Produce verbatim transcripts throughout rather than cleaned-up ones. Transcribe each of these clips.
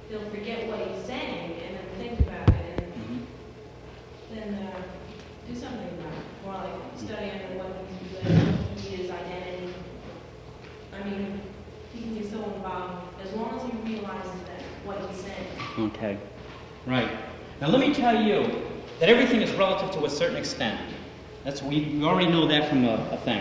he'll forget what he's saying and then think about it and mm-hmm. then uh, do something about it. More like study under what he's doing, his identity. I mean, he can get so involved as long as he realizes that what he's saying. Okay. Right. Now let me tell you that everything is relative to a certain extent. That's we, we already know that from a, a thing.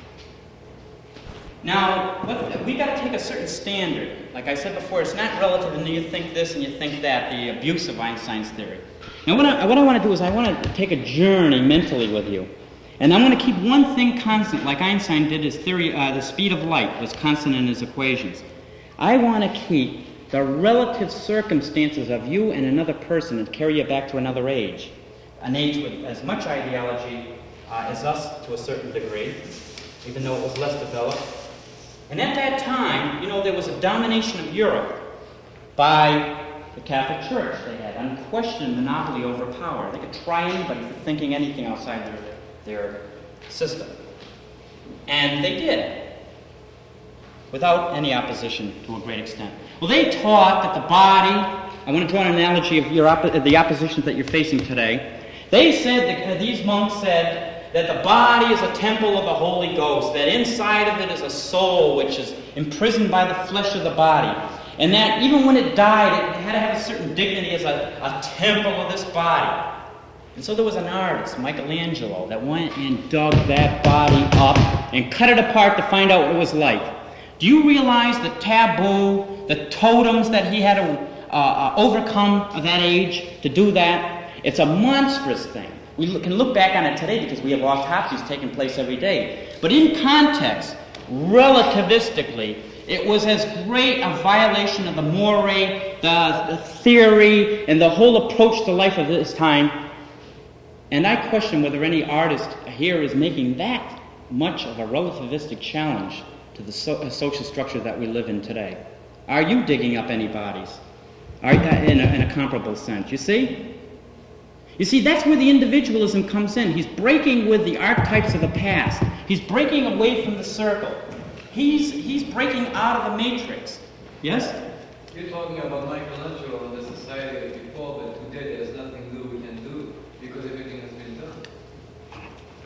Now, what, we got to take a certain standard. Like I said before, it's not relative, and you think this and you think that, the abuse of Einstein's theory. Now, what I, what I want to do is I want to take a journey mentally with you. And I'm going to keep one thing constant, like Einstein did his theory, uh, the speed of light was constant in his equations. I want to keep the relative circumstances of you and another person and carry you back to another age. An age with as much ideology uh, as us to a certain degree, even though it was less developed. And at that time, you know, there was a domination of Europe by the Catholic Church. They had unquestioned monopoly over power. They could try anybody for thinking anything outside their, their system. And they did, without any opposition to a great extent. Well, they taught that the body, I want to draw an analogy of your oppo- the oppositions that you're facing today. They said, that, uh, these monks said, that the body is a temple of the Holy Ghost, that inside of it is a soul which is imprisoned by the flesh of the body, and that even when it died, it had to have a certain dignity as a, a temple of this body. And so there was an artist, Michelangelo, that went and dug that body up and cut it apart to find out what it was like. Do you realize the taboo, the totems that he had to uh, uh, overcome at that age to do that? It's a monstrous thing. We can look back on it today because we have autopsies taking place every day. But in context, relativistically, it was as great a violation of the moray, the, the theory, and the whole approach to life of this time. And I question whether any artist here is making that much of a relativistic challenge to the so, social structure that we live in today. Are you digging up any bodies? Are you, in, a, in a comparable sense? You see? You see, that's where the individualism comes in. He's breaking with the archetypes of the past. He's breaking away from the circle. He's he's breaking out of the matrix. Yes? You're talking about Michelangelo and the society before, but today there's nothing new we can do because everything has been done.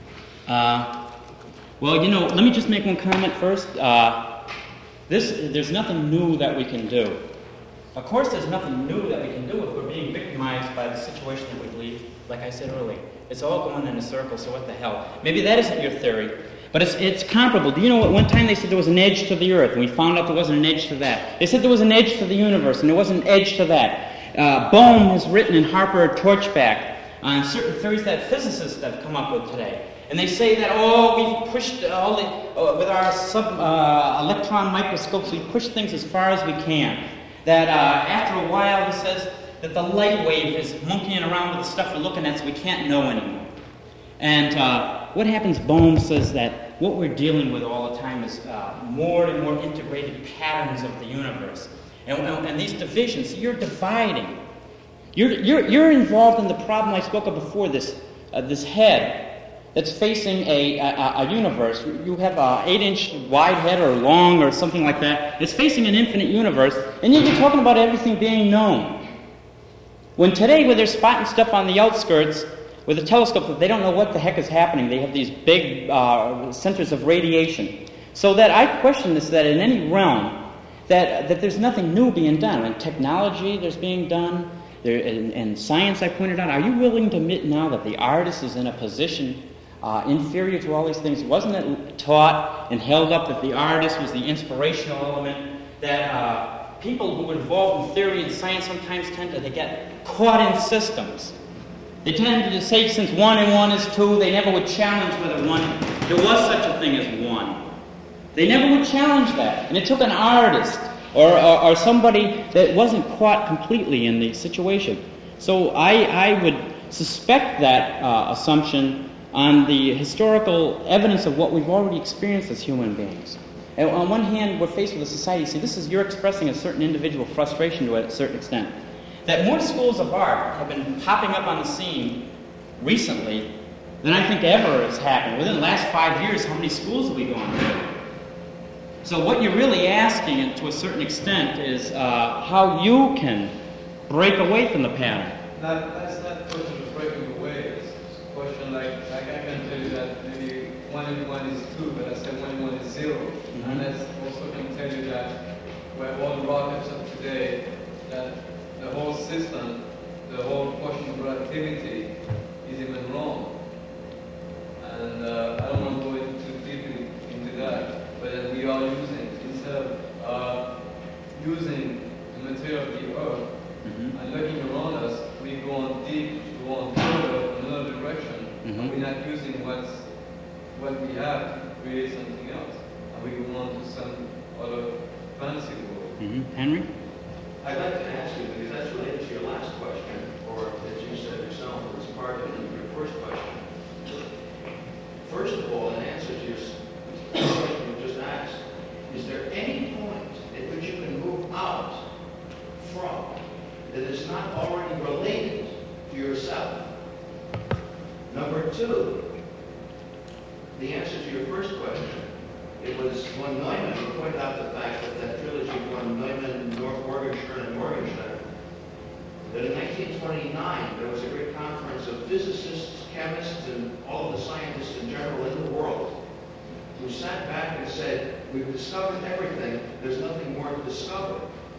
Uh, well, you know, let me just make one comment first. Uh, this there's nothing new that we can do. Of course, there's nothing new that we can do if we're being victimized by the situation that we believe. Like I said earlier, it's all going in a circle, so what the hell? Maybe that isn't your theory, but it's it's comparable. Do you know what? One time they said there was an edge to the earth, and we found out there wasn't an edge to that. They said there was an edge to the universe, and there wasn't an edge to that. Uh, Bohm has written in Harper Torchback on certain theories that physicists have come up with today. And they say that, oh, we've pushed all the, uh, with our sub uh, electron microscopes, we've pushed things as far as we can. That uh, after a while, he says that the light wave is monkeying around with the stuff we're looking at, so we can't know anymore. And uh, what happens, Bohm says that what we're dealing with all the time is uh, more and more integrated patterns of the universe. And, and these divisions, you're dividing. You're, you're, you're involved in the problem I spoke of before, this, uh, this head that's facing a, a, a universe. You have an eight-inch wide head or long or something like that. It's facing an infinite universe, and yet you're talking about everything being known. When today, where they're spotting stuff on the outskirts with a telescope, they don't know what the heck is happening. They have these big uh, centers of radiation. So that I question this, that in any realm, that, that there's nothing new being done. In technology, there's being done. There, in, in science, I pointed out, are you willing to admit now that the artist is in a position Uh, inferior to all these things? Wasn't it taught and held up that the artist was the inspirational element, that uh, people who were involved in theory and science sometimes tend to they get caught in systems. They tend to say since one and one is two, they never would challenge whether one, there was such a thing as one. They never would challenge that. And it took an artist or, or, or somebody that wasn't caught completely in the situation. So I, I would suspect that uh, assumption on the historical evidence of what we've already experienced as human beings. And on one hand, we're faced with a society, see, this is, you're expressing a certain individual frustration to a certain extent, that more schools of art have been popping up on the scene recently than I think ever has happened. Within the last five years, how many schools have we gone through? So what you're really asking, and to a certain extent, is uh, how you can break away from the pattern. That, that's not a question of breaking away. It's a question like, like I can tell you that maybe one and one is two, but I said one and one is zero. Mm-hmm. And I also can tell you that where all the rockets of today, that the whole system, the whole question of relativity is even wrong. And uh, I don't want to go into too deeply into that, but that we are using, instead of uh, using the material of the earth, mm-hmm. and looking around us, we go on deep, go on further, in another direction, mm-hmm. and we're not using what's, what we have to create something else. And we go on to some other fancy world. Mm-hmm. Henry? I'd like to ask you, because that's related to your last question, or as you said yourself, it was part of your first question. First of all, in answer to your question you just asked, is there any point at which you can move out from that is not already related to yourself? Number two, the answer to your first question, it was von Neumann who pointed out the fact that that trilogy, von Neumann, Morgenstern, and Morgenstern, that in nineteen twenty-nine there was a great conference of physicists, chemists, and all of the scientists in general in the world who sat back and said, we've discovered everything, there's nothing more to discover.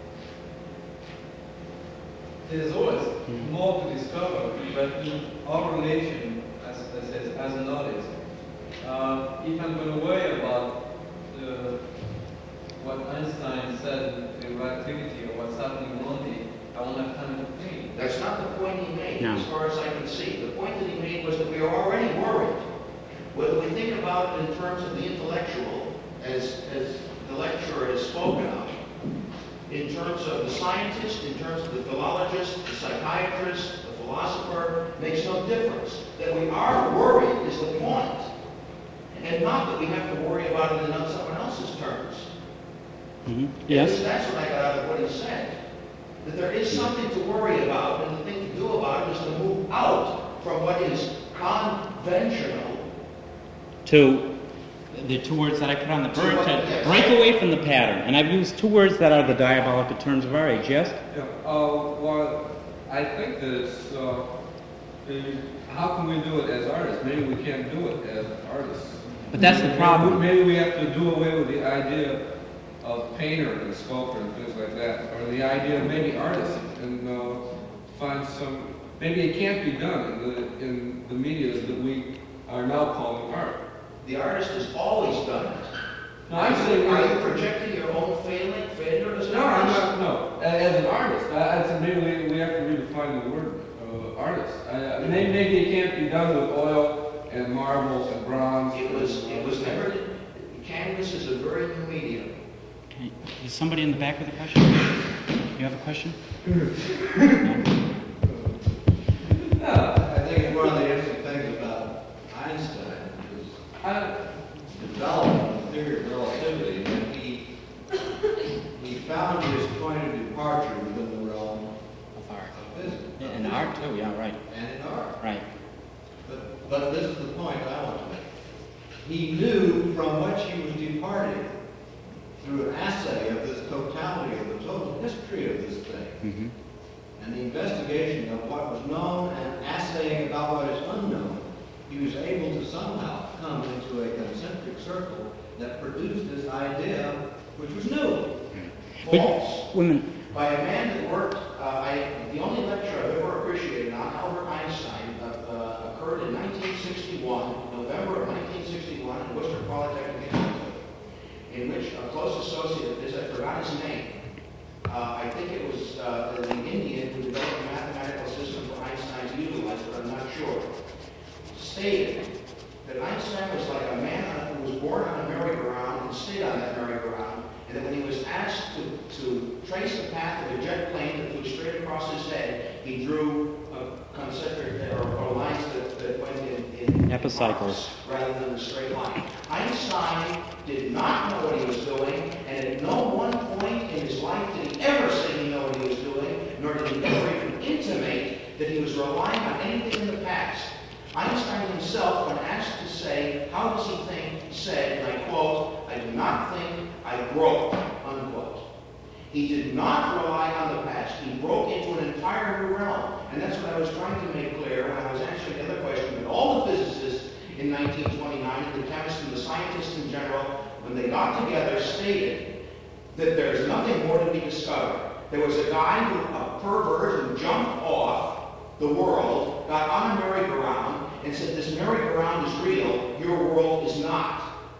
There's always more to discover, but in our relation, as I said, as an artist, uh, if I'm going to worry about the, what Einstein said, the relativity or what's happening around me, I won't have time to think. That's not the point he made, no. As far as I can see. The point that he made was that we are already worried. Whether we think about it in terms of the intellectual, as, as the lecturer has spoken of, in terms of the scientist, in terms of the philologist, the psychiatrist, the philosopher, makes no difference. That we are worried is the point. And not that we have to worry about it in someone else's terms. Mm-hmm. Yes? That's what I got out of what he said. That there is something to worry about, and the thing to do about it is to move out from what is conventional. To the two words that I put on the bird, to yes. break away from the pattern. And I've used two words that are the diabolical terms of our age, yes? Yeah, uh, well, I think that it's, uh, the, how can we do it as artists? Maybe we can't do it as artists. But that's the problem. Maybe we have to do away with the idea of painter and sculptor and things like that, or the idea of maybe artists, and uh, find some, maybe it can't be done in the, in the medias that we are now calling art. The artist has always done it. No, I'm saying, are you projecting your own failing, failure as an no, I'm artist? not, no. As an artist, I, I said maybe we, we have to redefine the word uh, artist. I, I, maybe, maybe it can't be done with oil and marble and bronze. It was, it was never, canvas is a very new medium. Okay. Is somebody in the back with a question? You have a question? Yeah, I think one of the interesting things about Einstein is I, developing the theory of relativity, and he he found his point of departure within the realm Of art. of physics. Yeah, and art too, yeah, right. And in art. Right. But, but this is the point I want to make. He knew from which he was departing through an assay of this totality, of the total history of this thing, Mm-hmm. and the investigation of what was known and assaying about what is unknown, he was able to somehow come into a concentric circle that produced this idea, which was new, false, But, women, By a man that worked, uh, I, the only lecture I've ever appreciated on Albert Einstein uh, uh, occurred in nineteen sixty-one, November of nineteen sixty-one, at Worcester Polytechnic Institute, in which a close associate of his, I forgot his name, uh, I think it was uh, the Indian who developed a mathematical system for Einstein to utilize, but I'm not sure, stated that Einstein was like a man who was born on a merry-go-round and stayed on that merry-go-round, and that when he was asked to, to trace the path of a jet plane that flew straight across his head, he drew a concentric, or, or lines that, that went in, in Epicycles. rather than a straight line. Einstein did not know what he was doing, and at no one point in his life did he ever say he knew what he was doing, nor did he ever even intimate that he was relying on anything in the past. Einstein himself, when asked to say, how does he think, said, and I quote, I do not think, I I broke, unquote. He did not rely on the past. He broke into an entire new realm. And that's what I was trying to make clear when I was answering the other question. That all the physicists in nineteen twenty-nine, and the chemists and the scientists in general, when they got together, stated that there's nothing more to be discovered. There was a guy, who, a pervert, who jumped off the world, got on a merry-go-round, and said, this merry-go-round is real, your world is not.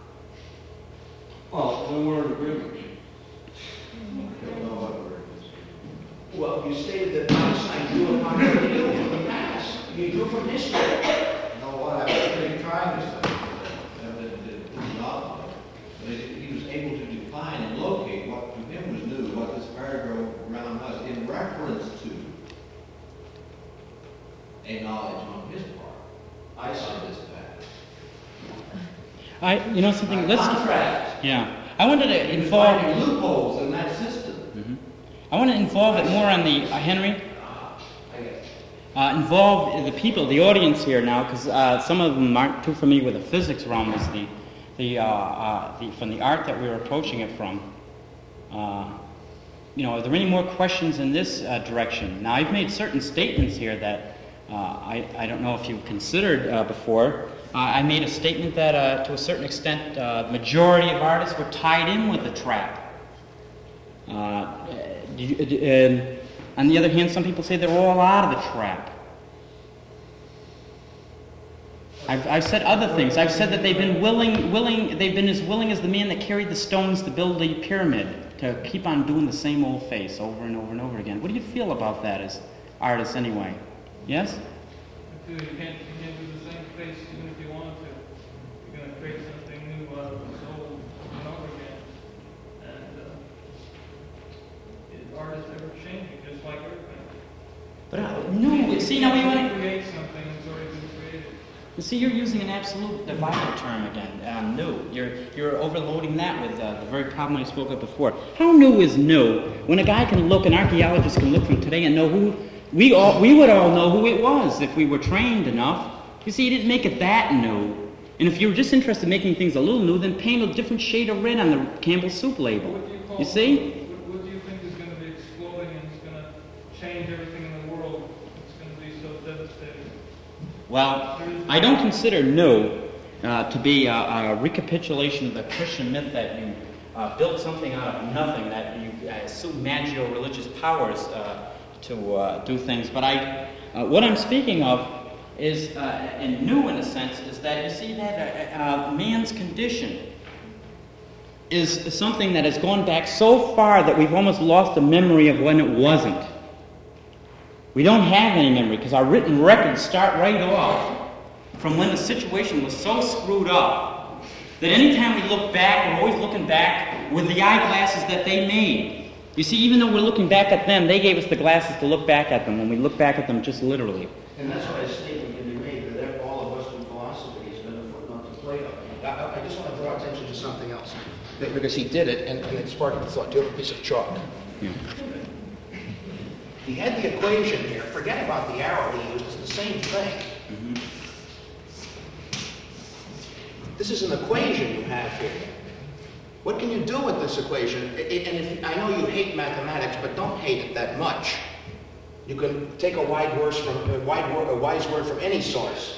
Well, then we're in agreement. I don't know what word it is. Well, you stated that Einstein drew upon what he knew from the past. You drew from history. No, what I was really trying to say, and that it is not, but he he was able to define and locate what to him was new, what this merry-go-round was, in reference to a knowledge on his part. I saw this fact. I, you know something, By let's, contrast, yeah. I wanted to he was involve, finding loopholes in that system. Mhm. I want to involve it more on the, uh, Henry, Ah, I get it. uh, involve the people, the audience here now, because uh, some of them aren't too familiar with the physics around this, the, the, uh, uh, the, from the art that we were approaching it from. Uh, you know, are there any more questions in this uh, direction? Now, I've made certain statements here that uh, I, I don't know if you've considered uh, before. Uh, I made a statement that, uh, to a certain extent, uh, majority of artists were tied in with the trap. Uh, do you, uh, on the other hand, some people say they're all out of the trap. I've, I've said other things. I've said that they've been willing, willing, they've been as willing as the man that carried the stones to build the pyramid, to keep on doing the same old face over and over and over again. What do you feel about that as artists anyway? Yes? I feel you can't, you can't do the same face even if you wanted to. You're going to create something new out of the soul over and over again. And uh, it, art is ever changing, just like everything. But uh, no, see now we want to create something that's already been created. You see, you're using an absolute divided term again, uh, new. You're, you're overloading that with uh, the very problem I spoke of before. How new is new when a guy can look, an archaeologist can look from today and know who, we all, we would all know who it was if we were trained enough. You see, he didn't make it that new. And if you were just interested in making things a little new, then paint a different shade of red on the Campbell soup label. What do you call You see? What, what do you think is going to be exploding and is going to change everything in the world? It's going to be so devastating. Well, I don't consider new uh, to be a, a recapitulation of the Christian myth that you uh, built something out of nothing, that you uh, assume magical religious powers uh, to uh, do things. But I, uh, what I'm speaking of is, uh, and new in a sense, is that you see that uh, uh, man's condition is something that has gone back so far that we've almost lost the memory of when it wasn't. We don't have any memory because our written records start right off from when the situation was so screwed up that anytime we look back, we're always looking back with the eyeglasses that they made. You see, even though we're looking back at them, they gave us the glasses to look back at them when we look back at them just literally. And that's why a statement can be made that all of Western philosophy has been a footnote to Plato. I, I just want to draw attention to something else, because he did it, and, and it sparked the thought. Do you have a piece of chalk? Yeah. He had the equation here. Forget about the arrow he used. It's the same thing. Mm-hmm. This is an equation you have here. What can you do with this equation? It, and if, I know you hate mathematics, but don't hate it that much. You can take a wide word from a, wide word, a wise word from any source.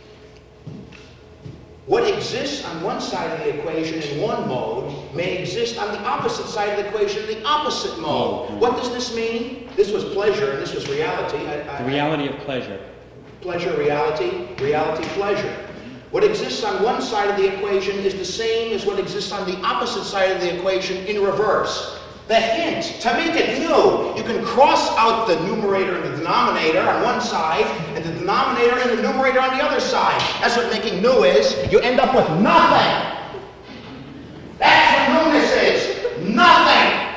What exists on one side of the equation in one mode may exist on the opposite side of the equation in the opposite mode. Mm-hmm. What does this mean? This was pleasure and this was reality. I, I, The reality of pleasure. Pleasure, reality, reality, pleasure. What exists on one side of the equation is the same as what exists on the opposite side of the equation in reverse. The hint, to make it new, you can cross out the numerator and the denominator on one side, and the denominator and the numerator on the other side. That's what making new is. You end up with nothing. That's what newness is. Nothing.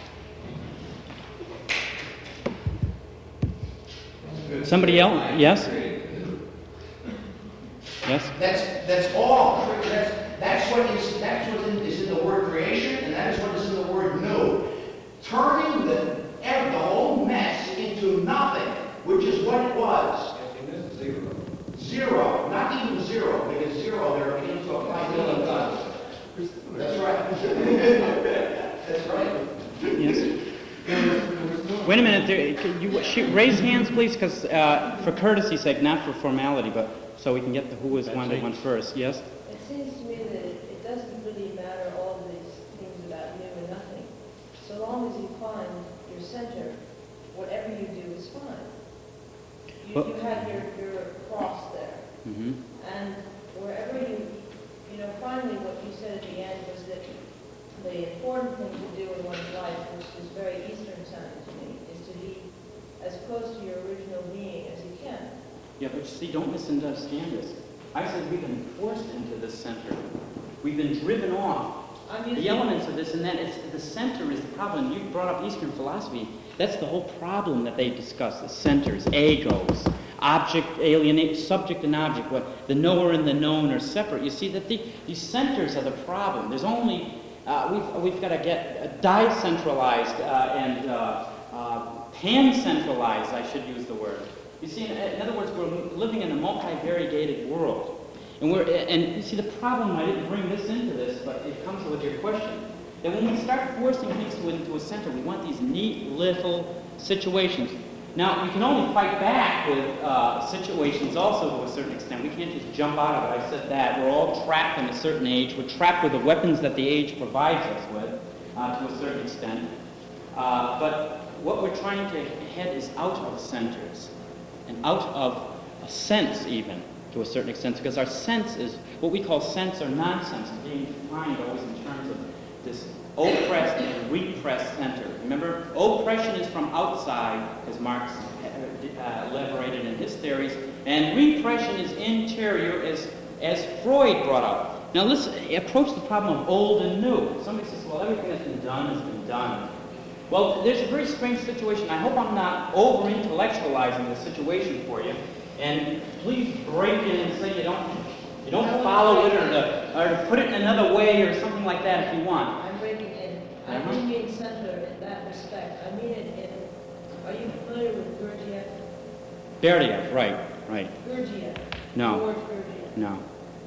Somebody else? Yes? Yes? That's that's all. That's that's what is that's what is in the word creation, and that is what is in the word new. Turning the the whole mess into nothing, which is what it was. Zero. Zero, not even zero, because zero there begins to apply to the guns. That's right. Wait a minute, there, can you sh- raise hands, please, because uh, for courtesy's sake, not for formality, but so we can get the who is one that went first. Yes? It seems to me that it, it doesn't really matter all of these things about new and nothing. So long as you find your center, whatever you do is fine. You, Well- you have your, your cross there. Mm-hmm. And wherever you, you know, finally what you said at the end was that the important thing to do in one's life, which is very Eastern sounding to me, is to be as close to your original being as you can. Yeah, but you see, don't misunderstand this. I said we've been forced into this center. We've been driven off. I'm using, The elements of this and that, it's, the center is the problem. You brought up Eastern philosophy. That's the whole problem that they discuss, the centers, egos, object, alienate, subject and object, what the knower and the known are separate. You see that the, these centers are the problem. There's only, uh, we've, we've got to get decentralized uh, and uh, uh, pan-centralized, I should use the word. You see, in, in other words, we're living in a multi-variegated world. And we're, and you see, the problem, I didn't bring this into this, but it comes with your question, that when we start forcing things to, into a center, we want these neat little situations. Now, you can only fight back with uh, situations also to a certain extent. We can't just jump out of it. I said that. We're all trapped in a certain age. We're trapped with the weapons that the age provides us with uh, to a certain extent. Uh, but what we're trying to head is out of centers and out of a sense even, to a certain extent, because our sense is, what we call sense or nonsense, is being defined always in terms of this oppressed and repressed center. Remember, oppression is from outside, as Marx uh, elaborated in his theories, and repression is interior, as, as Freud brought up. Now let's approach the problem of old and new. Somebody says, well, everything that's been done has been done. Well, there's a very strange situation. I hope I'm not over-intellectualizing the situation for you. And please break in and say you don't, you don't follow it, or to, or to put it in another way or something like that if you want. I'm breaking in. I Uh-huh. don't mean center in that respect. I mean it in, are you familiar with Gurdjieff? Berdyaev, right, right. Gurdjieff. No. George Gurdjieff. No.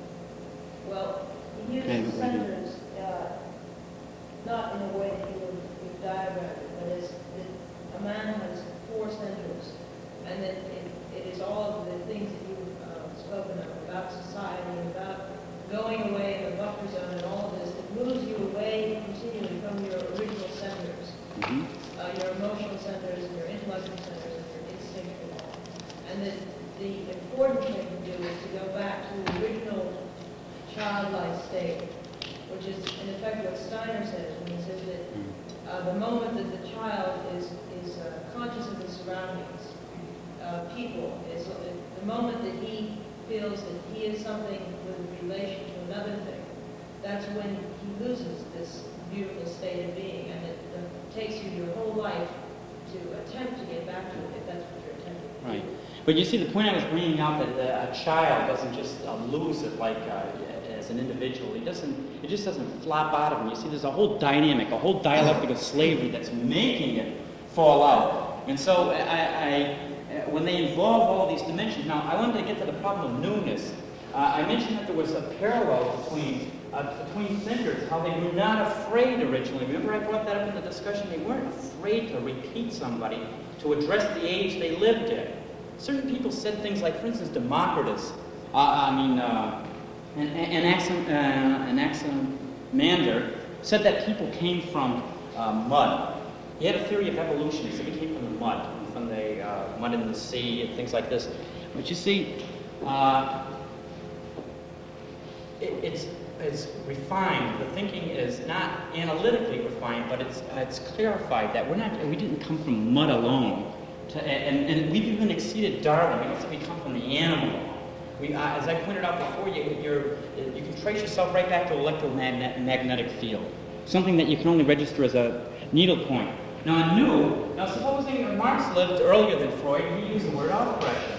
Well, he Okay, uses what do you do? centers, uh, not in a way that you would would diagram it, but as that a man has four centers, and that it, it is all of the things that you've uh, spoken of, about society, about going away in the buffer zone and all of this, that moves you away continually from your original centers, Mm-hmm. uh, your emotional centers and your intellectual centers and your instinctual. And that the important thing to do is to go back to the original childlike state, which is in effect what Steiner says when he says that uh, the moment that the child is, is uh, conscious of his surroundings, uh, people, is uh, the moment that he feels that he is something with relation to another thing, that's when he loses this beautiful state of being, and it uh, takes you your whole life to attempt to get back to it, if that's what you're attempting to do. Right. But you see, the point I was bringing out, that uh, a child doesn't just uh, lose it like uh, as an individual. He doesn't. It just doesn't flop out of him. You see, there's a whole dynamic, a whole dialectic of slavery that's making it fall out. And so, I, I, when they involve all these dimensions, now I wanted to get to the problem of newness. Uh, I mentioned that there was a parallel between uh, between thinkers, how they were not afraid originally. Remember, I brought that up in the discussion. They weren't afraid to repeat somebody, to address the age they lived in. Certain people said things like, for instance, Democritus. Uh, I mean, uh, an, an, Axim, uh, an Anaximander said that people came from uh, mud. He had a theory of evolution. He said we came from the mud, from the uh, mud in the sea and things like this. But you see, uh, it, it's it's refined. The thinking is not analytically refined, but it's uh, it's clarified that we're not we didn't come from mud alone. To, and, and we've even exceeded Darwin. We don't say we come from the animal. We, uh, as I pointed out before, you, you're, you can trace yourself right back to electromagnetic field, something that you can only register as a needle point. Now, a new, now supposing Marx lived earlier than Freud, he used the word oppression.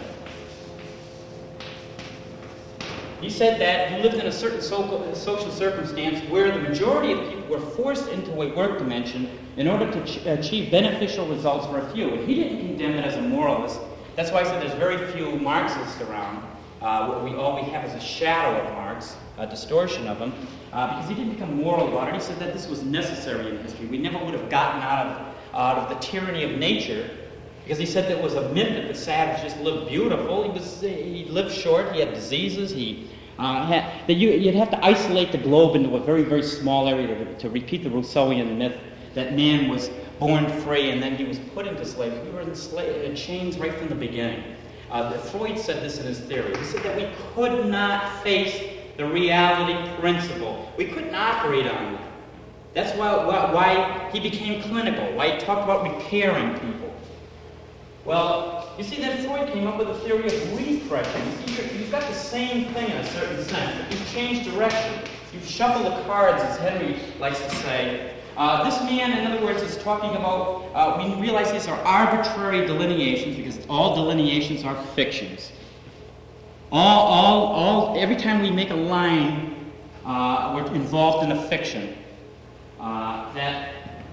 He said that he lived in a certain social, social circumstance where the majority of people were forced into a work dimension in order to ch- achieve beneficial results for a few. And he didn't condemn it as a moralist. That's why I said there's very few Marxists around. Uh, what we all we have is a shadow of Marx, a distortion of him, uh, because he didn't become moral about it. He said that this was necessary in history. We never would have gotten out of out of the tyranny of nature, because he said that it was a myth that the savage just lived beautiful. He was he lived short. He had diseases. He uh, had that you you'd have to isolate the globe into a very very small area to, to repeat the Rousseauian myth that man was born free and then he was put into slavery. We were in, sla- in chains right from the beginning. Uh, Freud said this in his theory. He said that we could not face the reality principle. We couldn't operate on that. That's why, why, why he became clinical, why he talked about repairing people. Well, you see, then Freud came up with a theory of repression. You see, you've got the same thing in a certain sense, but you've changed direction. You've shuffled the cards, as Henry likes to say. Uh, this man, in other words, is talking about, uh, we realize these are arbitrary delineations because all delineations are fictions. All, all, all, every time we make a line, uh, we're involved in a fiction. Uh, that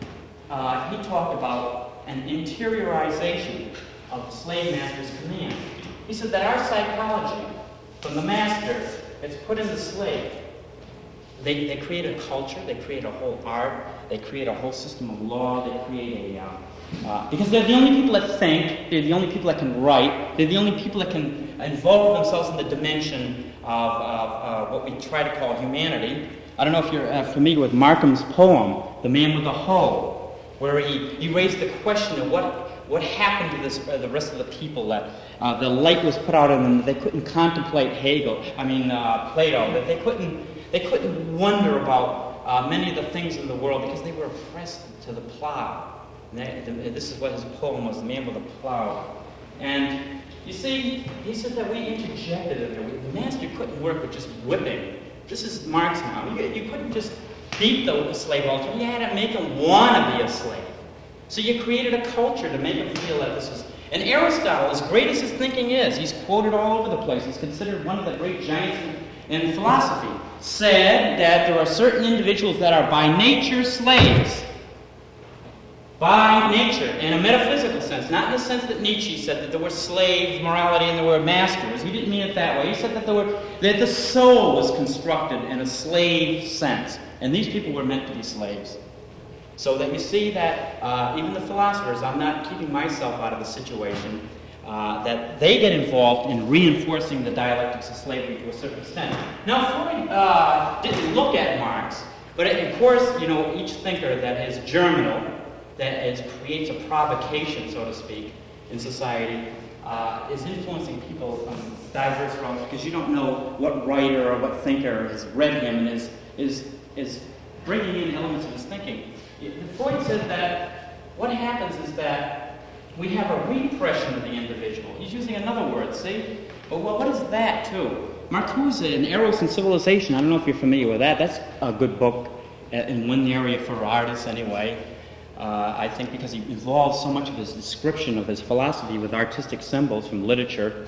uh, he talked about an interiorization of the slave master's command. He said that our psychology, from the master, it's put in the slave. They, they create a culture, they create a whole art, they create a whole system of law, they create a... Uh, uh, because they're the only people that think, they're the only people that can write, they're the only people that can involve themselves in the dimension of, of uh, what we try to call humanity. I don't know if you're uh, familiar with Markham's poem, The Man with the Hoe, where he, he raised the question of what, what happened to this, uh, the rest of the people, that uh, the light was put out on them, they couldn't contemplate Hegel, I mean uh, Plato, that they couldn't They couldn't wonder about uh, many of the things in the world because they were oppressed to the plow. And they, the, this is what his poem was, The Man with a Plow. And you see, he said that we interjected it there. The master couldn't work with just whipping. This is Marx now. You, you couldn't just beat the slave ultimately. You had to make him want to be a slave. So you created a culture to make him feel that this is... And Aristotle, as great as his thinking is, he's quoted all over the place. He's considered one of the great giants in, in philosophy. Said that there are certain individuals that are by nature slaves. By nature, in a metaphysical sense, not in the sense that Nietzsche said that there were slaves, morality, and there were masters. He didn't mean it that way. He said that there were that the soul was constructed in a slave sense, and these people were meant to be slaves. So that you see that uh, even the philosophers, I'm not keeping myself out of the situation, uh, that they get involved in reinforcing the dialectics of slavery to a certain extent. Now, Freud uh, didn't look at Marx, but of course, you know, each thinker that is germinal, that is, creates a provocation, so to speak, in society, uh, is influencing people on diverse realms, because you don't know what writer or what thinker has read him and is, is, is bringing in elements of his thinking. Freud said that what happens is that we have a repression of the individual. He's using another word, see? But well, what is that, too? Marcuse in Eros and Civilization, I don't know if you're familiar with that. That's a good book in one area for artists, anyway. Uh, I think because he involves so much of his description of his philosophy with artistic symbols from literature.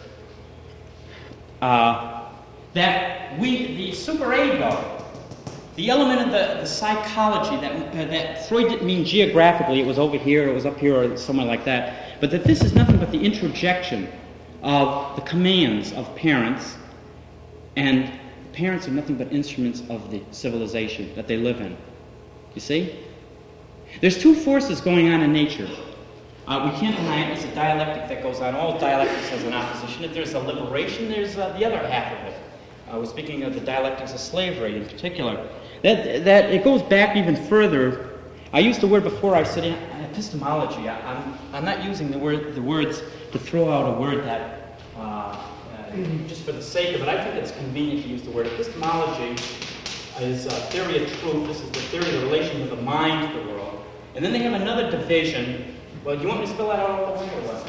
Uh, that we, the superego, the element of the, the psychology that, uh, that Freud didn't mean geographically, it was over here, it was up here, or somewhere like that, but that this is nothing but the introjection of the commands of parents, and parents are nothing but instruments of the civilization that they live in. You see? There's two forces going on in nature. Uh, we can't deny it. It's a dialectic that goes on. All dialectics has an opposition. If there's a liberation, there's uh, the other half of it. I was speaking of the dialectics of slavery in particular. That, that it goes back even further. I used the word before I said epistemology. I, I'm, I'm not using the word the words to throw out a word that uh, uh, just for the sake of it. I think it's convenient to use the word epistemology. Is a theory of truth. This is the theory of the relation of the mind to the world. And then they have another division. Well, do you want me to spell that out all the way or what?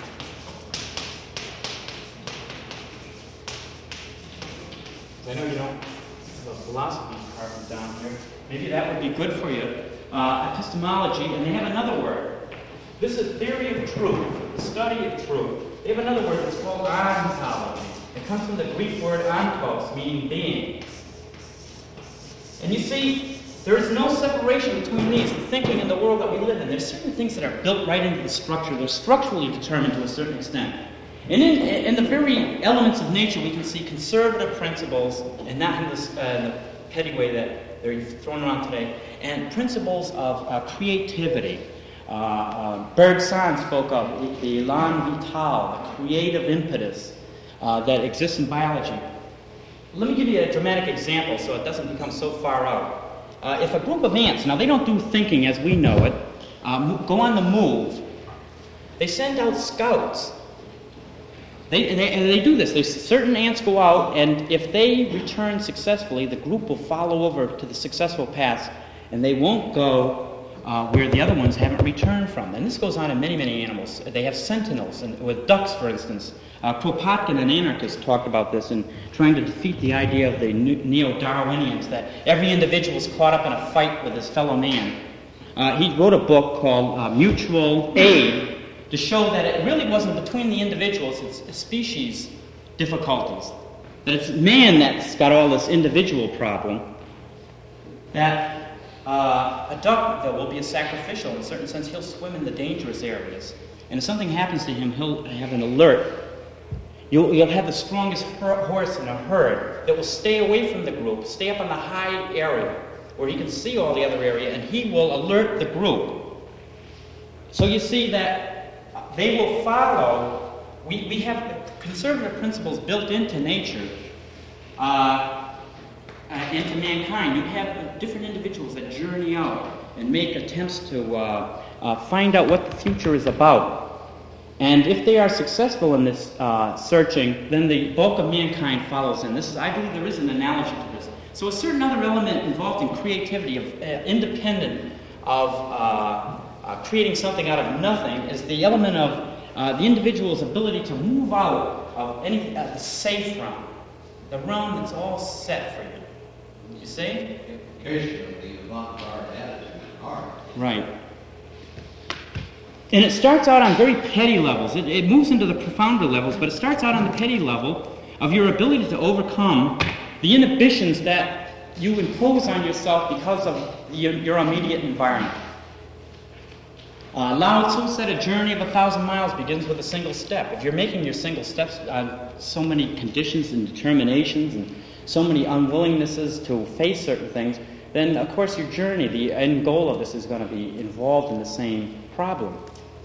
I know you don't have a philosophy department down here. Maybe that would be good for you. Uh, epistemology, and they have another word. This is theory of truth, the study of truth. They have another word that's called ontology. It comes from the Greek word ontos, meaning being. And you see, there is no separation between these, the thinking and the world that we live in. There's certain things that are built right into the structure. They're structurally determined to a certain extent. And in, in the very elements of nature, we can see conservative principles, and not in, this, uh, in the petty way that they're thrown around today, and principles of uh, creativity. Uh, uh, Bergson spoke of the, the elan vital, the creative impetus uh, that exists in biology. Let me give you a dramatic example so it doesn't become so far out. Uh, if a group of ants, now they don't do thinking as we know it, uh, go on the move, they send out scouts. They, they, they do this. They, certain ants go out, and if they return successfully, the group will follow over to the successful paths, and they won't go uh, where the other ones haven't returned from. And this goes on in many, many animals. They have sentinels, and with ducks, for instance. Uh, Kropotkin, an anarchist, talked about this in trying to defeat the idea of the neo-Darwinians, that every individual is caught up in a fight with his fellow man. Uh, he wrote a book called uh, Mutual Aid, to show that it really wasn't between the individuals, it's species difficulties. That it's man that's got all this individual problem. That uh, a duck, though, will be a sacrificial. In a certain sense, he'll swim in the dangerous areas. And if something happens to him, he'll have an alert. You'll, you'll have the strongest her- horse in a herd that will stay away from the group, stay up on the high area where he can see all the other area, and he will alert the group. So you see that they will follow. We, we have conservative principles built into nature, uh, uh, into mankind. You have different individuals that journey out and make attempts to uh, uh, find out what the future is about. And if they are successful in this uh, searching, then the bulk of mankind follows in. This is, I believe there is an analogy to this. So a certain other element involved in creativity, of uh, independent of uh, Uh, creating something out of nothing, is the element of uh, the individual's ability to move out of any uh, the safe realm, the realm that's all set for you. You see? Implication of the avant-garde attitude is hard. Right. And it starts out on very petty levels. It, it moves into the profounder levels, but it starts out on the petty level of your ability to overcome the inhibitions that you impose on yourself because of your, your immediate environment. Uh, Lao Tzu said a journey of a thousand miles begins with a single step. If you're making your single steps on so many conditions and determinations and so many unwillingnesses to face certain things, then of course your journey, the end goal of this, is going to be involved in the same problem.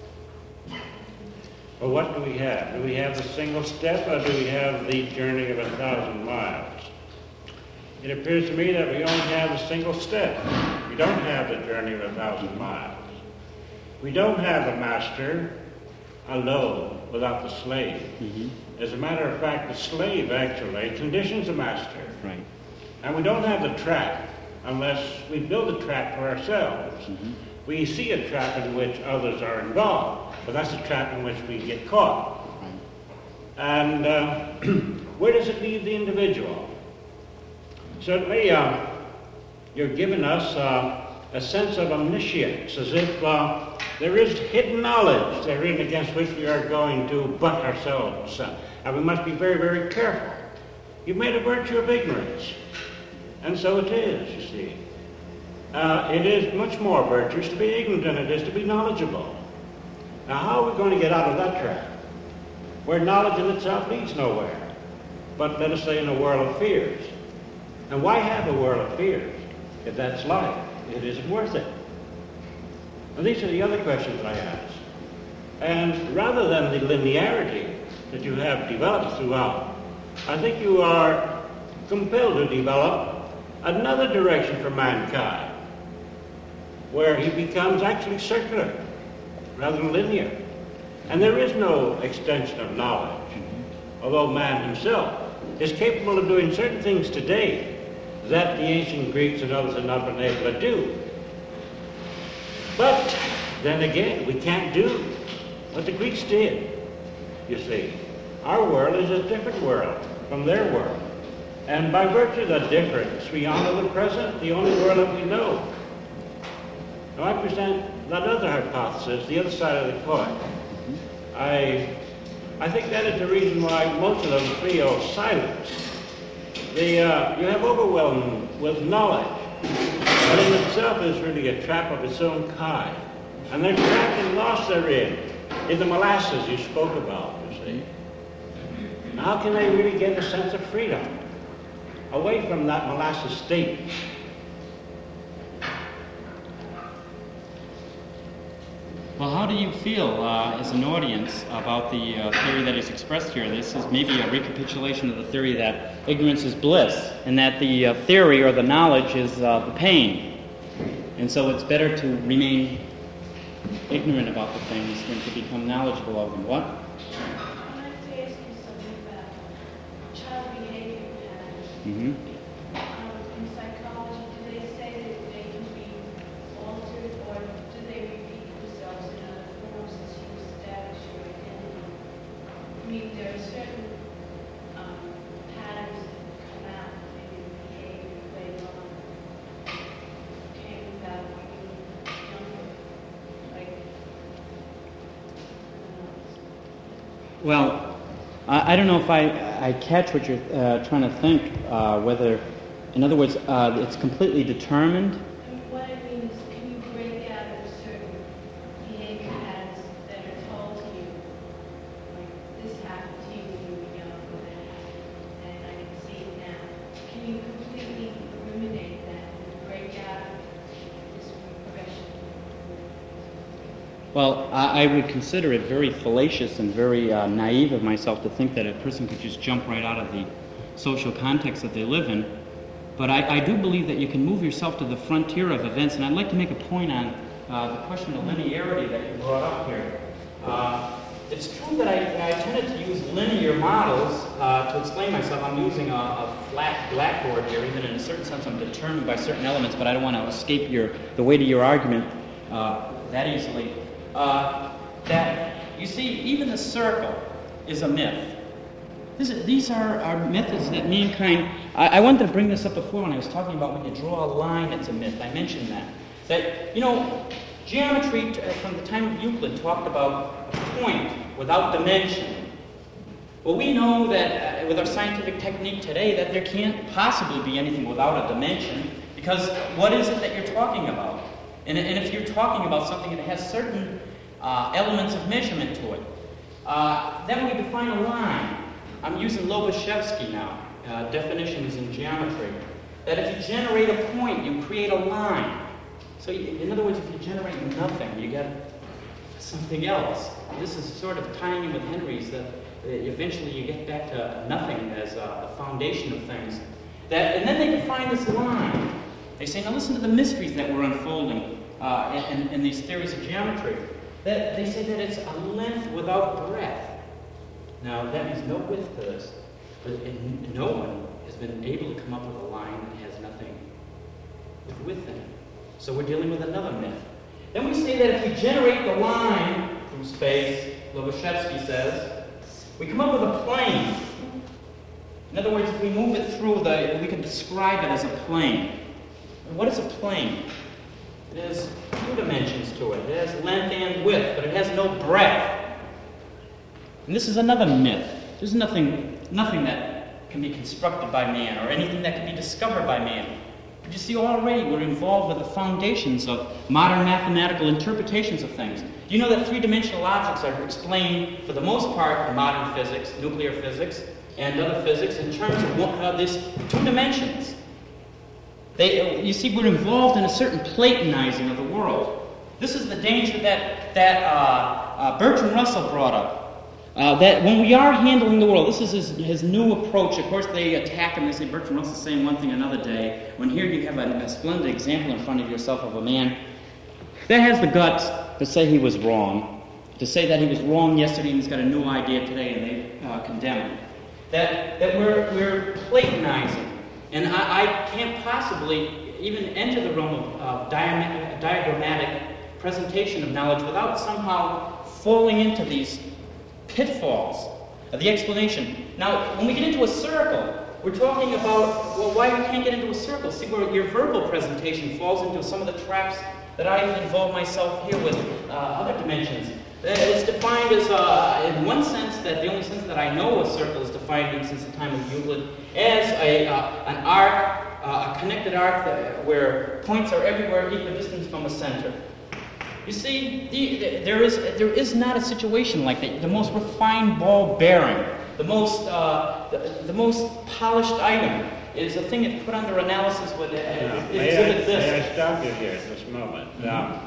Well, what do we have? Do we have the single step, or do we have the journey of a thousand miles? It appears to me that we only have a single step. We don't have the journey of a thousand miles. We don't have the master alone without the slave. Mm-hmm. As a matter of fact, the slave actually conditions the master. Right. And we don't have the trap unless we build a trap for ourselves. Mm-hmm. We see a trap in which others are involved, but that's a trap in which we get caught. Right. And uh, where does it leave the individual? Certainly, uh, you're giving us uh, a sense of omniscience, as if uh, there is hidden knowledge therein against which we are going to butt ourselves, uh, and we must be very, very careful. You've made a virtue of ignorance, and so it is, you see. Uh, it is much more virtuous to be ignorant than it is to be knowledgeable. Now, how are we going to get out of that trap, where knowledge in itself leads nowhere, but let us say in a world of fears? And why have a world of fears if that's life? It isn't worth it. And these are the other questions I ask. And rather than the linearity that you have developed throughout, I think you are compelled to develop another direction for mankind, where he becomes actually circular rather than linear. And there is no extension of knowledge, although man himself is capable of doing certain things today that the ancient Greeks and others have not been able to do. But then again, we can't do what the Greeks did, you see. Our world is a different world from their world. And by virtue of that difference, we honor the present, the only world that we know. Now I present that other hypothesis, the other side of the coin. I, I think that is the reason why most of them feel silence. They, uh, you have overwhelmed with knowledge, but in itself is really a trap of its own kind. And they're trapped and lost therein, in the molasses you spoke about, you see. Now, how can they really get a sense of freedom away from that molasses state? Well, how do you feel uh, as an audience about the uh, theory that is expressed here? This is maybe a recapitulation of the theory that ignorance is bliss, and that the uh, theory or the knowledge is uh, the pain. And so it's better to remain ignorant about the things than to become knowledgeable of them. What? I'd like to ask you something about child behavior patterns. Mm-hmm. Um, in psychology, do they say that they can be altered, or do they repeat themselves in other forms as you establish your identity? I mean, there are certain um, patterns that come out in your behavior later on. Came about when you were younger, like. Well, I, I don't know if I, I catch what you're uh, trying to think, uh, whether, in other words, uh, it's completely determined. I mean, what I mean is, can you break out of certain behavior patterns that are told to you, like this happened to you when you were young, or that happened, and I can see it now. Can you completely eliminate that and break out of this progression? Well, I, I would consider it very fallacious and very uh, naive of myself to think that a person could just jump right out of the social context that they live in. But I, I do believe that you can move yourself to the frontier of events, and I'd like to make a point on uh, the question of linearity that you brought up here. Uh, it's true that I, I tended to use linear models uh, to explain myself. I'm using a, a flat blackboard here, even in a certain sense I'm determined by certain elements, but I don't want to escape your the weight of your argument uh, that easily. Uh, that, you see, even the circle is a myth. This is, these are, are methods that mankind... I, I wanted to bring this up before when I was talking about when you draw a line, it's a myth. I mentioned that. That, you know, geometry uh, from the time of Euclid talked about a point without dimension. Well, we know that uh, with our scientific technique today that there can't possibly be anything without a dimension, because what is it that you're talking about? And, and if you're talking about something that has certain uh, elements of measurement to it, uh, then we define a line. I'm using Lobachevsky now, uh, definitions in geometry, that if you generate a point, you create a line. So you, in other words, if you generate nothing, you get something else. This is sort of tying in with Henry's, that uh, eventually you get back to nothing as uh, the foundation of things. That, and then they define this line. They say, now listen to the mysteries that we're unfolding uh, in, in these theories of geometry. That they say that it's a length without breadth. Now, that means no width to this. But it, no one has been able to come up with a line that has nothing with width in it. So we're dealing with another myth. Then we say that if we generate the line through space, Lobachevsky says, we come up with a plane. In other words, if we move it through the, we can describe it as a plane. What is a plane? It has two dimensions to it. It has length and width, but it has no breadth. And this is another myth. There's nothing, nothing that can be constructed by man or anything that can be discovered by man. But you see, already we're involved with the foundations of modern mathematical interpretations of things. Do you know that three-dimensional objects are explained, for the most part, in modern physics, nuclear physics, and other physics, in terms of uh, this two dimensions? They, you see, we're involved in a certain Platonizing of the world. This is the danger that, that uh, uh, Bertrand Russell brought up. Uh, that when we are handling the world, this is his, his new approach. Of course, they attack him. They say Bertrand Russell's saying one thing another day. When here you have a, a splendid example in front of yourself of a man that has the guts to say he was wrong, to say that he was wrong yesterday and he's got a new idea today, and they uh, condemn him. That, that we're, we're Platonizing. And I, I can't possibly even enter the realm of uh, diam- diagrammatic presentation of knowledge without somehow falling into these pitfalls of the explanation. Now, when we get into a circle, we're talking about, well, why we can't get into a circle. See, where your verbal presentation falls into some of the traps that I've involved myself here with uh, other dimensions. It's defined as, uh, in one sense, that the only sense that I know a circle is defined in since the time of Euclid, as a, uh, an arc, uh, a connected arc that, where points are everywhere equidistant from a center. You see, the, the, there is there is not a situation like that. The most refined ball bearing, the most uh, the, the most polished item is a thing that's put under analysis with uh, Now, exhibit may I, this. may I stop you here at this moment? Mm-hmm. Now,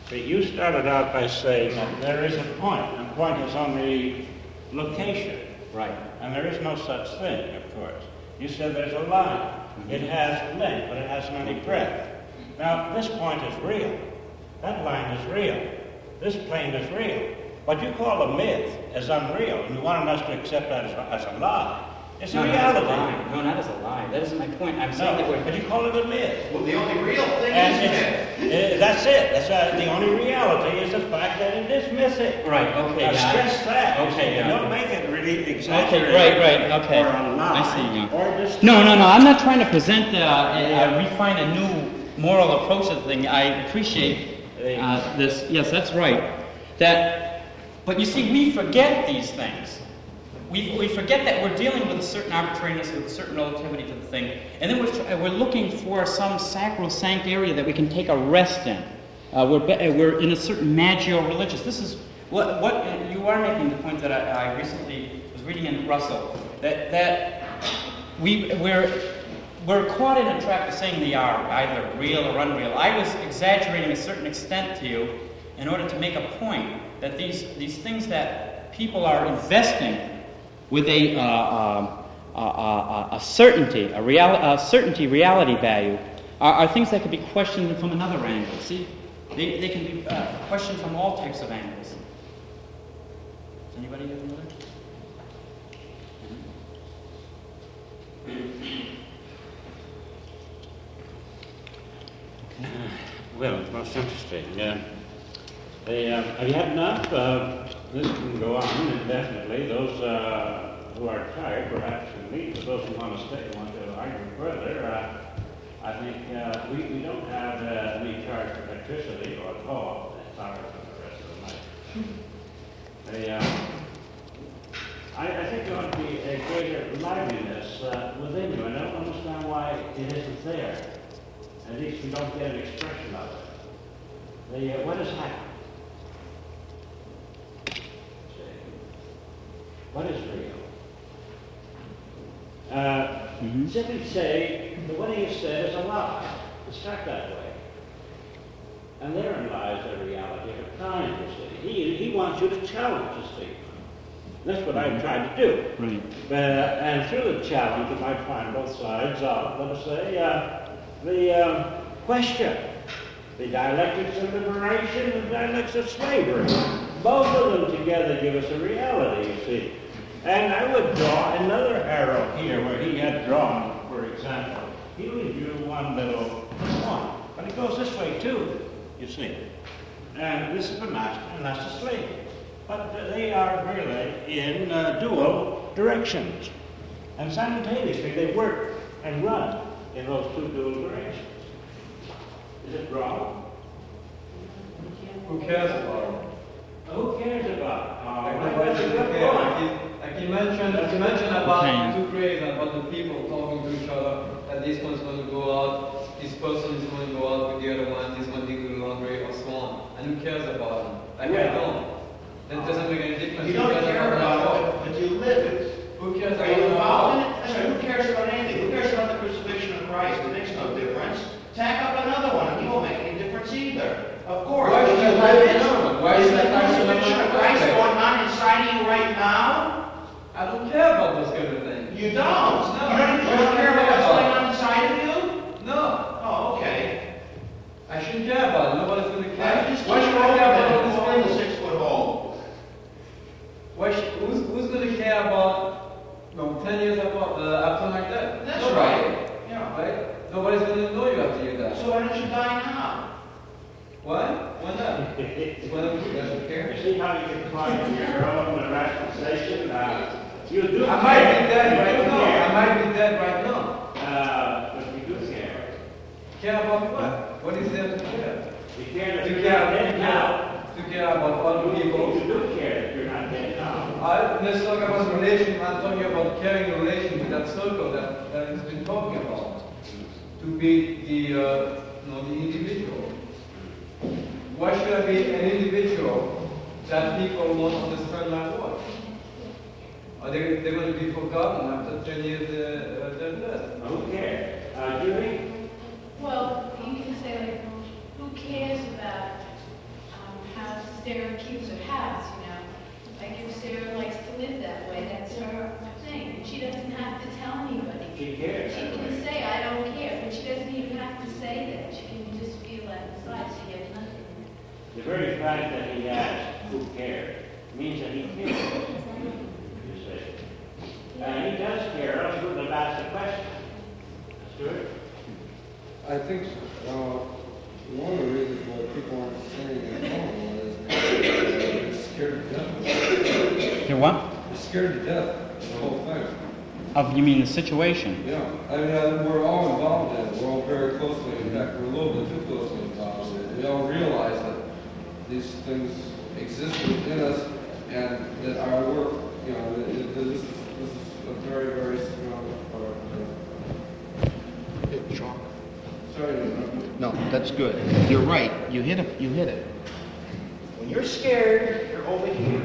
See, you started out by saying that there is a point, and point is only location. Right. And there is no such thing, of course. You said there's a line. Mm-hmm. It has length, but it hasn't any breadth. Now, this point is real. That line is real. This plane is real. What you call a myth is unreal, and you wanted us to accept that as a, as a lie. It's no, a reality. Not as a lie. No, not as a lie. That isn't my point. I'm saying no, that we're... but you call it a myth. Well, the only real thing and is myth. It, that's it. That's uh, the only reality is the fact that it is mythic. Right, okay. Now, yeah, stress that. Okay, yeah. yeah. Don't make it really exaggerated. Okay, right, right, okay. Or a lie. I see, yeah. Or just no, no, no. I'm not trying to present, uh, uh, refine a new moral approach to the thing. I appreciate uh, this. Yes, that's right. That, but you see, we forget these things. We, we forget that we're dealing with a certain arbitrariness, with a certain relativity to the thing, and then we're, we're looking for some sacrosanct area that we can take a rest in. Uh, we're, be, we're in a certain magio-religious. This is what, what you are making the point that I, I recently was reading in Russell, that, that we, we're, we're caught in a trap of saying they are either real or unreal. I was exaggerating a certain extent to you in order to make a point that these, these things that people are investing with a, uh, uh, uh, uh, a certainty, a, real, a certainty reality value, are, are things that can be questioned from another angle. See, they, they can be uh, questioned from all types of angles. Does anybody have another? Uh, well, it's most interesting. Uh, they, uh, have you had enough? Uh, this can go on indefinitely. Those uh, who are tired perhaps can leave, but those who want to stay, want to argue further, uh, I think uh, we, we don't have uh, any charge for electricity or call power for the rest of the night. They, uh, I, I think there ought to be a greater liveliness uh, within you, and I don't understand why it isn't there. At least we don't get an expression of it. The, uh, what has happened? What is real? Uh, mm-hmm. Simply say, the what he has said is a lie. It's not that way. And therein lies the reality of a kind, you see. He, he wants you to challenge the statement. That's what I've tried to do. Right. Uh, and through the challenge, you might find both sides of, let us say, uh, the uh, question, the dialectics of liberation and the dialectics of slavery. Both of them together give us a reality, you see. And I would draw another arrow here where he had drawn, for example. He would do one little one, but it goes this way too, you see. And this is the master and that's the slave. But they are really in uh, dual directions. And simultaneously they work and run in those two dual directions. Is it wrong? Who cares about it? Who cares about it? Uh, Like, why should they care? Like he, like he mentioned, like he mentioned about Okay. two grades and about the people talking to each other, that this one's going to go out, this person is going to go out with the other one, this one to do the laundry, or so on. And who cares about them? Like Yeah. I don't. That doesn't make any difference. You Who don't cares care about that? it, but you live it. Who cares Are about you that? involved in it? I said, who cares about anything? Who cares about the crucifixion of Christ? It makes no difference. Tack up another one, and you won't make any difference either. Of course. Why should you I live write it. it down? Why Is should the I write it down? crucifixion of Christ going on inside of you right now? I don't care about those kind of things. You don't? No. You don't, you don't care about what's going on inside of you? No. Oh, okay. I shouldn't care about it. Nobody's going to care. I just Why should I care about all all the these things? six foot hole. Why should, who's who's going to care about, you know, ten years about, uh, after like that? That's Nobody. right. Yeah. Right? Nobody's going to know you after you die. So why don't you die now? Why? Why not? Well, who doesn't care? You see how you can find your own rationalization? Uh, you do I might be care. dead You right do now. care. I might be dead right now. Uh, but you do care. Care about what? What is there to care? You care that To you're care not dead now. To care about other You people. do care that you're not dead now. I, let's talk about relation. I'm talking about caring relation to that circle that, that he's been talking about. To be the, uh, you know, the individual. Why should I be an individual that people won't understand my work? Are they they're going to be forgotten after ten years uh, uh, they're dead? Who cares? Uh, Julie? Well, you can say like, who cares about how Sarah keeps her house, you know. Like if Sarah likes to live that way, that's her thing. And she doesn't have to tell anybody. She cares. She can say, I don't care, but she doesn't even have to say that. She can just feel that inside, she gets nothing. The very fact that he asks, who cares, means that he cares, you see. And he does care, else he wouldn't have asked the question. Stuart? I think uh, one of the reasons why people aren't saying it at home is uh, they're scared to death. You're what? They're scared to death, the whole thing. Of, you mean the situation? Yeah, I mean, uh, we're all involved in it. We're all very closely, in fact, we're a little bit too closely involved in it. We all realize that these things exist within us and that our work, you know, it, it, this, is, this is a very, very strong part of it. Sean? Sorry to interrupt. No, that's good. You're right. You hit it. You hit it. When you're scared, you're over here.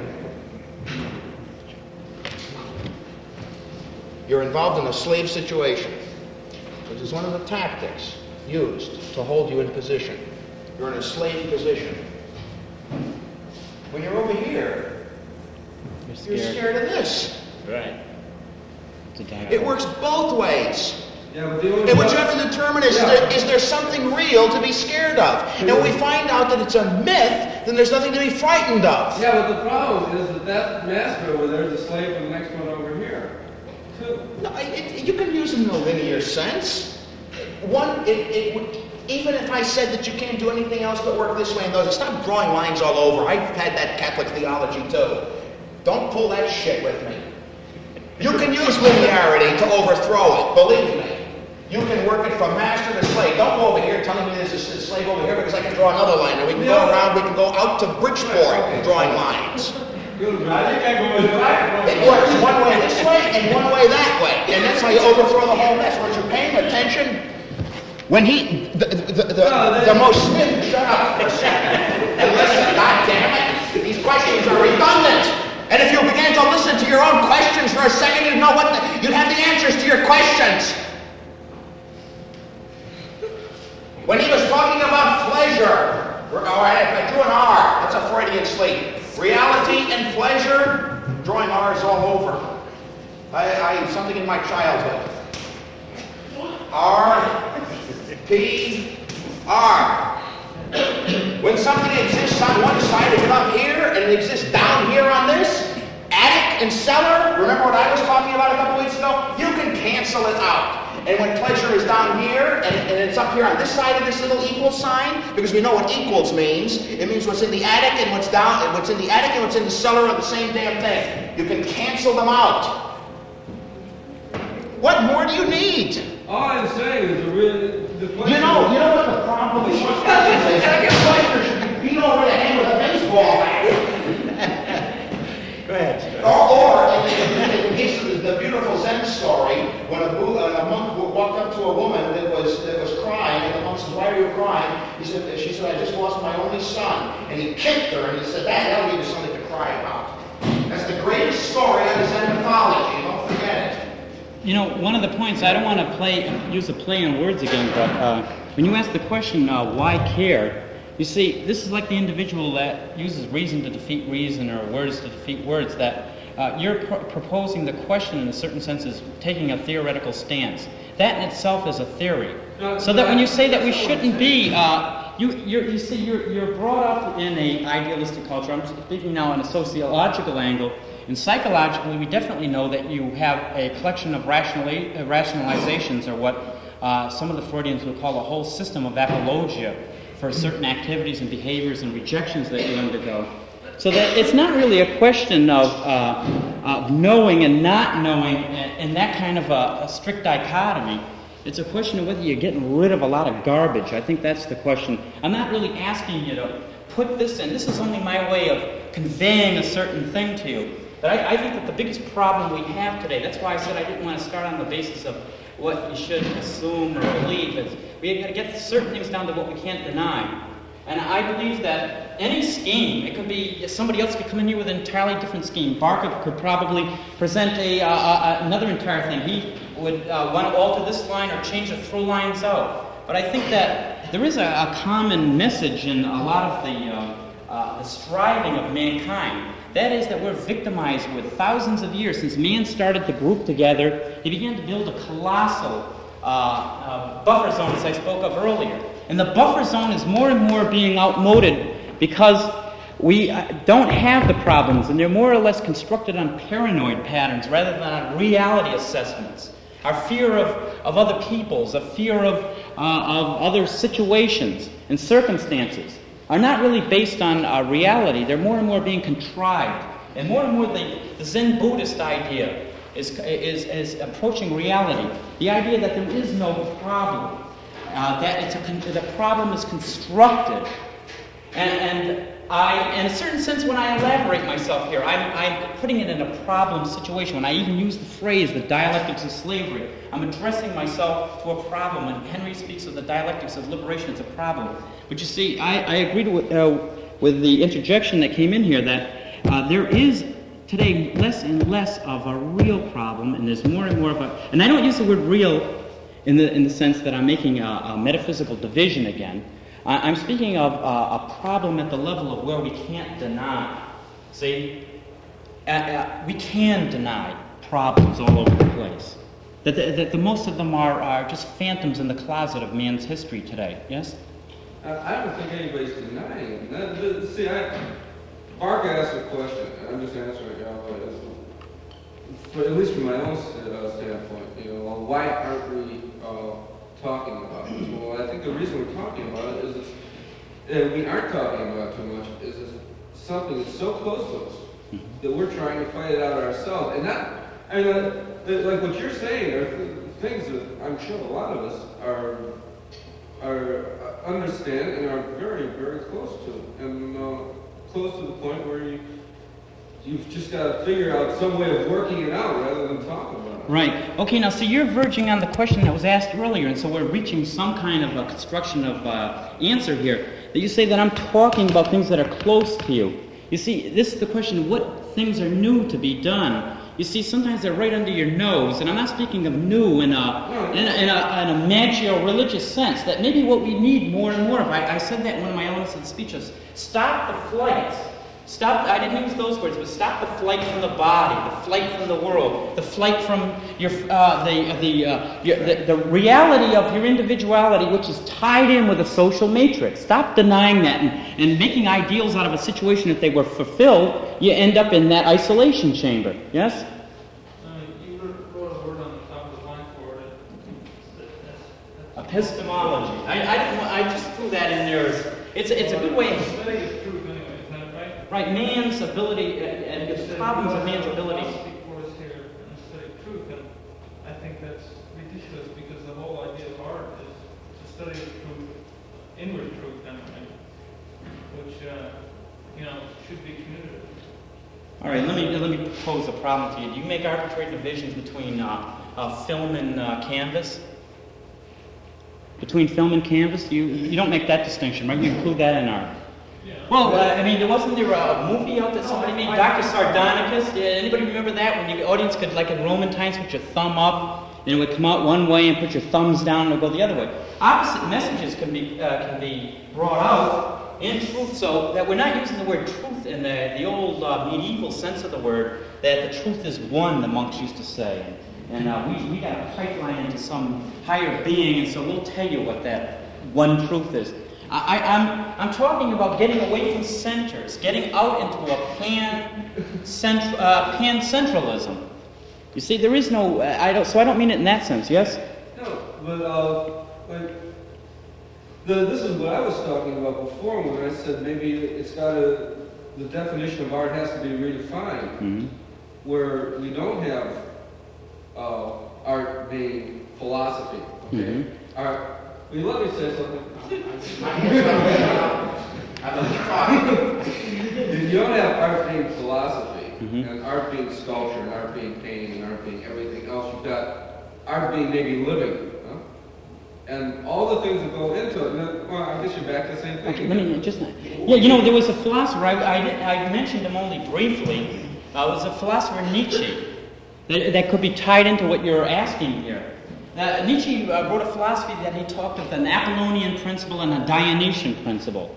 You're involved in a slave situation, which is one of the tactics used to hold you in position. You're in a slave position. When you're over here, You're you're scared. scared of this. Right. It's a dialogue. It works both ways. Yeah, but the only And what you have to determine is, Yeah. there, is there something real to be scared of? And when we find out that it's a myth, then there's nothing to be frightened of. Yeah, but the problem is that that master over there is a slave for the next one over here, too. No, it, it, you can use it in a linear sense. One, it, it would, even if I said that you can't do anything else but work this way and those, stop drawing lines all over. I've had that Catholic theology too. Don't pull that shit with me. You can use linearity to overthrow it, believe me. You can work it from master to slave. Don't go over here telling me there's a slave over here because I can draw another line. And we can go around, we can go out to Bridgeport drawing lines. Good. I think I go with that. It works one way this way and one way that way. And that's how you overthrow the whole mess. Once you're paying attention, when he, the, the, the, the, the most, shut up for a second and listen, God damn it. These questions are redundant. And if you began to listen to your own questions for a second, you'd know what, the, you'd have the answers to your questions. When he was talking about pleasure, all right, I drew an R, that's a Freudian slip. Reality and pleasure, drawing R's all over. I, I something in my childhood. R, P, R. When something exists on one side of it up here, and it exists down here on this, attic and cellar, remember what I was talking about a couple weeks ago? You can cancel it out. And when pleasure is down here, and, and it's up here on this side of this little equal sign, because we know what equals means, it means what's in the attic and what's down, and what's in the attic and what's in the cellar are the same damn thing. You can cancel them out. What more do you need? All I'm saying is the really the You know, you know what the problem is? I guess pleasure should be beat over the head with a baseball bat. Go ahead. Or, or in the, in the case of the beautiful Zen story, when a, a monk walked up to a woman that was that was crying, and the monk said, "Why are you crying?" He said, "She said, I just lost my only son." And he kicked her, and he said, "That that'll give you something to cry about." That's the greatest story of Zen mythology. Don't forget it. You know, one of the points, I don't want to play use a play on words again, but uh, when you ask the question, uh, why care? You see, this is like the individual that uses reason to defeat reason or words to defeat words, that uh, you're pr- proposing the question in a certain sense is taking a theoretical stance. That in itself is a theory. So that when you say that we shouldn't be, uh, you, you're, you see, you're, you're brought up in an idealistic culture. I'm speaking now in a sociological angle. And psychologically, we definitely know that you have a collection of rationali- uh, rationalizations, or what uh, some of the Freudians would call a whole system of apologia for certain activities and behaviors and rejections that you undergo. So that it's not really a question of, uh, of knowing and not knowing and that kind of a, a strict dichotomy. It's a question of whether you're getting rid of a lot of garbage. I think that's the question. I'm not really asking you to put this in. This is only my way of conveying a certain thing to you. But I, I think that the biggest problem we have today, that's why I said I didn't want to start on the basis of what you should assume or believe, is we got to get certain things down to what we can't deny. And I believe that any scheme, it could be, somebody else could come in here with an entirely different scheme. Barker could probably present a, uh, uh, another entire thing. He would uh, want to alter this line or change the through lines out. But I think that there is a, a common message in a lot of the, uh, uh, the striving of mankind. That is that we're victimized with thousands of years since man started to group together. He began to build a colossal uh, uh, buffer zone, as I spoke of earlier. And the buffer zone is more and more being outmoded because we uh, don't have the problems, and they're more or less constructed on paranoid patterns rather than on reality assessments. Our fear of, of other peoples, a fear of, uh, of other situations and circumstances are not really based on uh, reality. They're more and more being contrived. And more and more the, the Zen Buddhist idea is, is, is approaching reality. The idea that there is no problem, uh, that it's a, the problem is constructed. And, and I, in a certain sense, when I elaborate myself here, I'm, I'm putting it in a problem situation. When I even use the phrase, the dialectics of slavery, I'm addressing myself to a problem. When Henry speaks of the dialectics of liberation, it's a problem. But you see, I, I agree with, uh, with the interjection that came in here that uh, there is today less and less of a real problem, and there's more and more of a... And I don't use the word real in the, in the sense that I'm making a, a metaphysical division again. I'm speaking of uh, a problem at the level of where we can't deny. See, uh, uh, we can deny problems all over the place. That the, that the most of them are, are just phantoms in the closet of man's history today. Yes? I, I don't think anybody's denying it. That, that, see, I, Mark asked a question, and I'm just answering it outright. But at least from my own uh, standpoint, you know, why aren't we uh, talking about it? Well, I think the reason we're talking about it is it's, and we aren't talking about it too much, is it's something that's so close to us that we're trying to fight it out ourselves. And that, I mean, uh, like what you're saying are th- things that I'm sure a lot of us are are uh, understand and are very, very close to, and uh, close to the point where you you've just got to figure out some way of working it out rather than talking about it. Right. Okay, now, so you're verging on the question that was asked earlier, and so we're reaching some kind of a construction of uh, answer here. That you say that I'm talking about things that are close to you. You see, this is the question, what things are new to be done? You see, sometimes they're right under your nose, and I'm not speaking of new in a, in a, in a, in a magio-religious sense, that maybe what we need more and more of, I, I said that in one of my elements of the speeches, stop the flights. Stop, I didn't use those words, but stop the flight from the body, the flight from the world, the flight from your, uh, the, the, uh, your, the, the reality of your individuality, which is tied in with a social matrix. Stop denying that and, and making ideals out of a situation. If they were fulfilled, you end up in that isolation chamber. Yes? Uh, you wrote a word on the top of the line for it. That's, that's Epistemology. I, I, I just threw that in there. As, it's, it's a good way of... study of truth anyway, isn't that right? Right, man's ability and, and the problems of man's ability. Speak for us here and study truth, and I think that's ridiculous because the whole idea of art is to study the truth, inward truth, anyway, which uh, you know should be committed. All right, let me let me pose a problem to you. Do you make arbitrary divisions between uh, uh, film and uh, canvas? Between film and canvas, you you don't make that distinction, right? You include that in art. Yeah. Well, uh, I mean, there wasn't there a movie out that somebody made, Doctor Sardonicus? Yeah, anybody remember that? When the audience could, like in Roman times, put your thumb up, and it would come out one way, and put your thumbs down, and it would go the other way. Opposite messages can be uh, can be brought out in truth, so that we're not using the word truth in the the old uh, medieval sense of the word, that the truth is one, the monks used to say. And uh, we we got a pipeline into some higher being, and so we'll tell you what that one truth is. I, I'm, I'm talking about getting away from centers, getting out into a pan, cent, uh, pan-centralism. You see, there is no, I don't, so I don't mean it in that sense, yes? No, but uh, like, the, this is what I was talking about before when I said maybe it's got to, the definition of art has to be redefined, Mm-hmm. where we don't have uh, art being philosophy, okay? Mm-hmm. Art, well, you let me say something. You don't have art being philosophy, mm-hmm. and art being sculpture, and art being painting, and art being everything else. You've got art being maybe living, huh? And all the things that go into it. And then, well, I guess you're back to the same thing. Okay, let me just, yeah, you know, there was a philosopher, I, I, I mentioned him only briefly. Uh, it was a philosopher, Nietzsche, that, that could be tied into what you're asking here. Uh, Nietzsche uh, wrote a philosophy that he talked of an Apollonian principle and a Dionysian principle.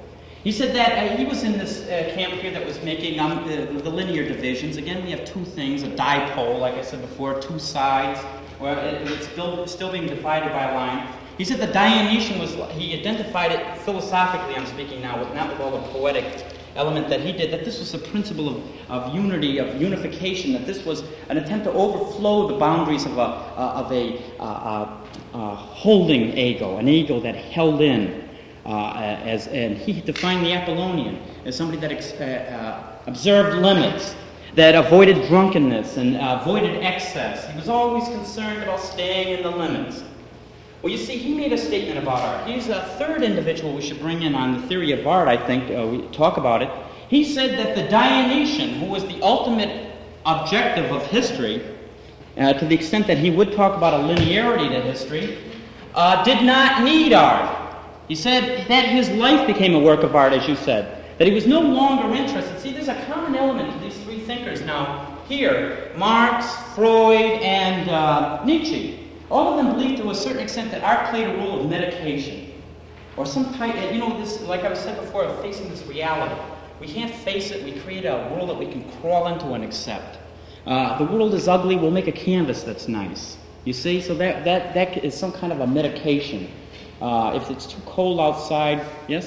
He said that uh, he was in this uh, camp here that was making um, the, the linear divisions. Again, we have two things, a dipole, like I said before, two sides, where it, it's still, still being divided by a line. He said the Dionysian was, he identified it philosophically, I'm speaking now, with, not with all the poetic element that he did, that this was a principle of, of unity, of unification, that this was an attempt to overflow the boundaries of a, uh, of a uh, uh, uh, holding ego, an ego that held in. Uh, as and he defined the Apollonian as somebody that ex- uh, uh, observed limits, that avoided drunkenness and uh, avoided excess. He was always concerned about staying in the limits. Well, you see, he made a statement about art. He's a third individual we should bring in on the theory of art, I think. Uh, we talk about it. He said that the Dionysian, who was the ultimate objective of history, uh, to the extent that he would talk about a linearity to history, uh, did not need art. He said that his life became a work of art, as you said, that he was no longer interested. See, there's a common element to these three thinkers now here, Marx, Freud, and uh, Nietzsche. All of them believed to a certain extent that art played a role of medication, or some type, you know, this, like I said before, of facing this reality. We can't face it, we create a world that we can crawl into and accept. Uh, the world is ugly, we'll make a canvas that's nice. You see, so that, that, that is some kind of a medication. Uh, if it's too cold outside, yes?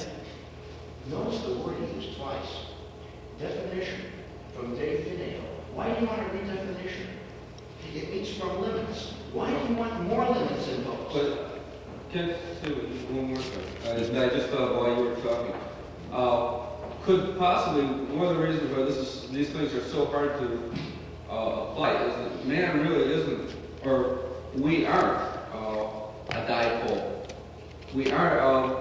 Notice the word he used twice. Definition from Dave Finale. Why do you want to read definition? It means from limits. Why do you want more limits imposed? But, can I one more thing? I just, I just thought while you were talking. Uh, could possibly, one of the reasons why this is, these things are so hard to uh, apply is that man really isn't, or we aren't uh, a dipole. We are, um,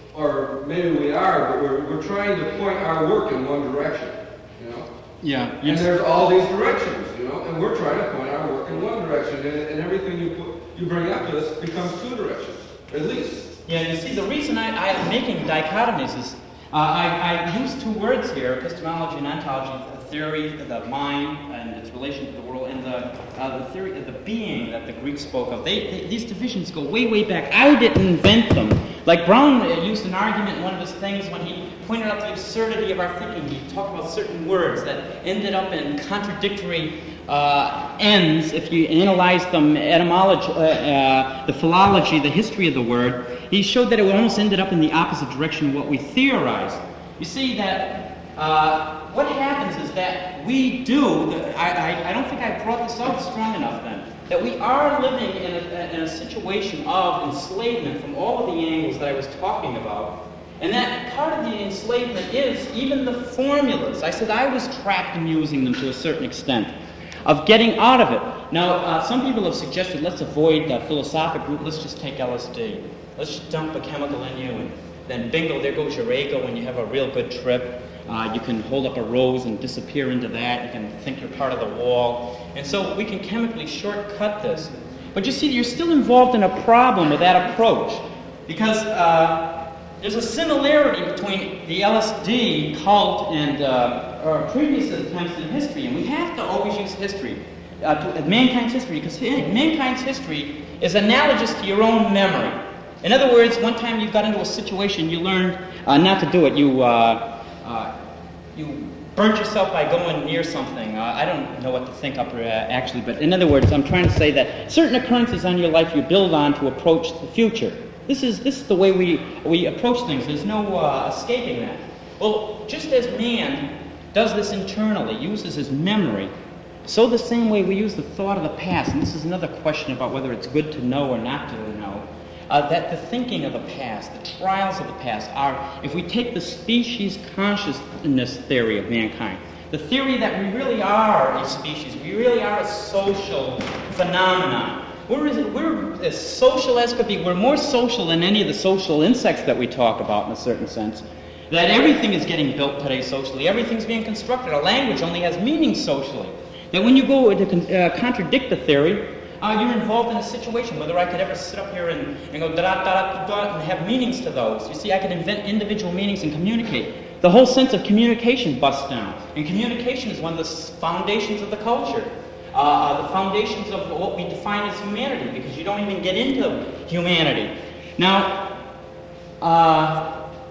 or maybe we are, but we're, we're trying to point our work in one direction, you know? Yeah. And Yes. there's all these directions, you know, and we're trying to point our work in one direction, and, and everything you put, you bring up to us becomes two directions, at least. Yeah, you see, the reason I, I'm making dichotomies is uh, I, I use two words here, epistemology and ontology, the theory of the mind and its relation to the world, and the, uh, the theory of the being that the Greeks spoke of. They, they, these divisions go way, way back. I didn't invent them. Like Brown uh, used an argument in one of his things when he pointed out the absurdity of our thinking. He talked about certain words that ended up in contradictory uh, ends if you analyze them, etymology, uh, uh, the philology, the history of the word. He showed that it almost ended up in the opposite direction of what we theorized. You see that uh, what happens is that we do, the, I, I, I don't think I brought this out strong enough then, that we are living in a, in a situation of enslavement from all of the angles that I was talking about. And that part of the enslavement is even the formulas. I said I was trapped in using them to a certain extent, of getting out of it. Now, uh, some people have suggested let's avoid the philosophic route, let's just take L S D. Let's just dump a chemical in you, and then bingo, there goes your ego when you have a real good trip. Uh, you can hold up a rose and disappear into that. You can think you're part of the wall. And so we can chemically shortcut this. But you see, you're still involved in a problem with that approach. Because uh, there's a similarity between the L S D cult and uh, our previous attempts in history. And we have to always use history, uh, to, mankind's history, because mankind's history is analogous to your own memory. In other words, one time you got into a situation, you learned uh, not to do it. You uh, uh, you burnt yourself by going near something. Uh, I don't know what to think up uh, actually, but in other words, I'm trying to say that certain occurrences on your life you build on to approach the future. This is this is the way we we approach things. There's no uh, escaping that. Well, just as man does this internally, uses his memory, so the same way we use the thought of the past. And this is another question about whether it's good to know or not to know. Uh, that the thinking of the past, the trials of the past are, if we take the species consciousness theory of mankind, the theory that we really are a species, we really are a social phenomenon. We're, we're as social as could be. We're more social than any of the social insects that we talk about in a certain sense. That everything is getting built today socially. Everything's being constructed. A language only has meaning socially. That when you go to uh, contradict the theory, Uh, you're involved in a situation, whether I could ever sit up here and, and go da-da-da-da-da and have meanings to those. You see, I could invent individual meanings and communicate. The whole sense of communication busts down. And communication is one of the foundations of the culture. Uh, the foundations of what we define as humanity, because you don't even get into humanity. Now, uh,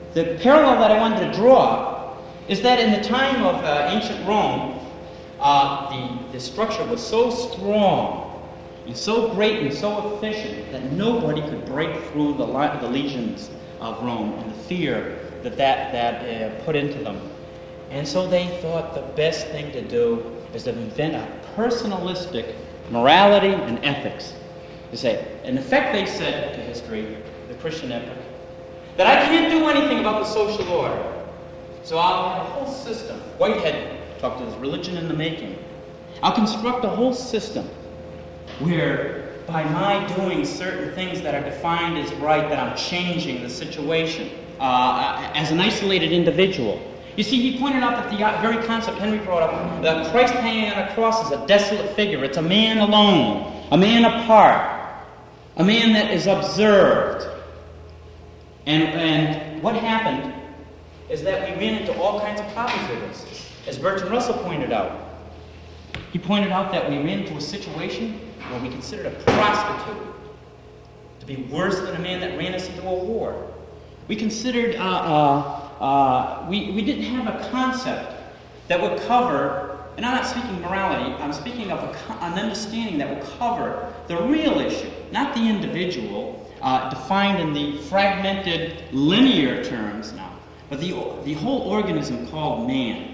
the parallel that I wanted to draw is that in the time of uh, ancient Rome, uh, the, the structure was so strong and so great and so efficient that nobody could break through the, li- the legions of Rome and the fear that that, that uh, put into them. And so they thought the best thing to do is to invent a personalistic morality and ethics. They say, in effect, they said to history, the Christian epoch, that I can't do anything about the social order. So I'll have a whole system. Whitehead talked to this religion in the making. I'll construct a whole system where by my doing certain things that are defined as right, that I'm changing the situation uh, as an isolated individual. You see, he pointed out that the very concept Henry brought up, that Christ hanging on a cross is a desolate figure. It's a man alone, a man apart, a man that is observed. And, and what happened is that we ran into all kinds of problems with this. As Bertrand Russell pointed out, he pointed out that we ran into a situation where we considered a prostitute to be worse than a man that ran us into a war. We considered, uh, uh, uh, we, we didn't have a concept that would cover, and I'm not speaking morality, I'm speaking of a, an understanding that would cover the real issue, not the individual, uh, defined in the fragmented linear terms now, but the, the whole organism called man.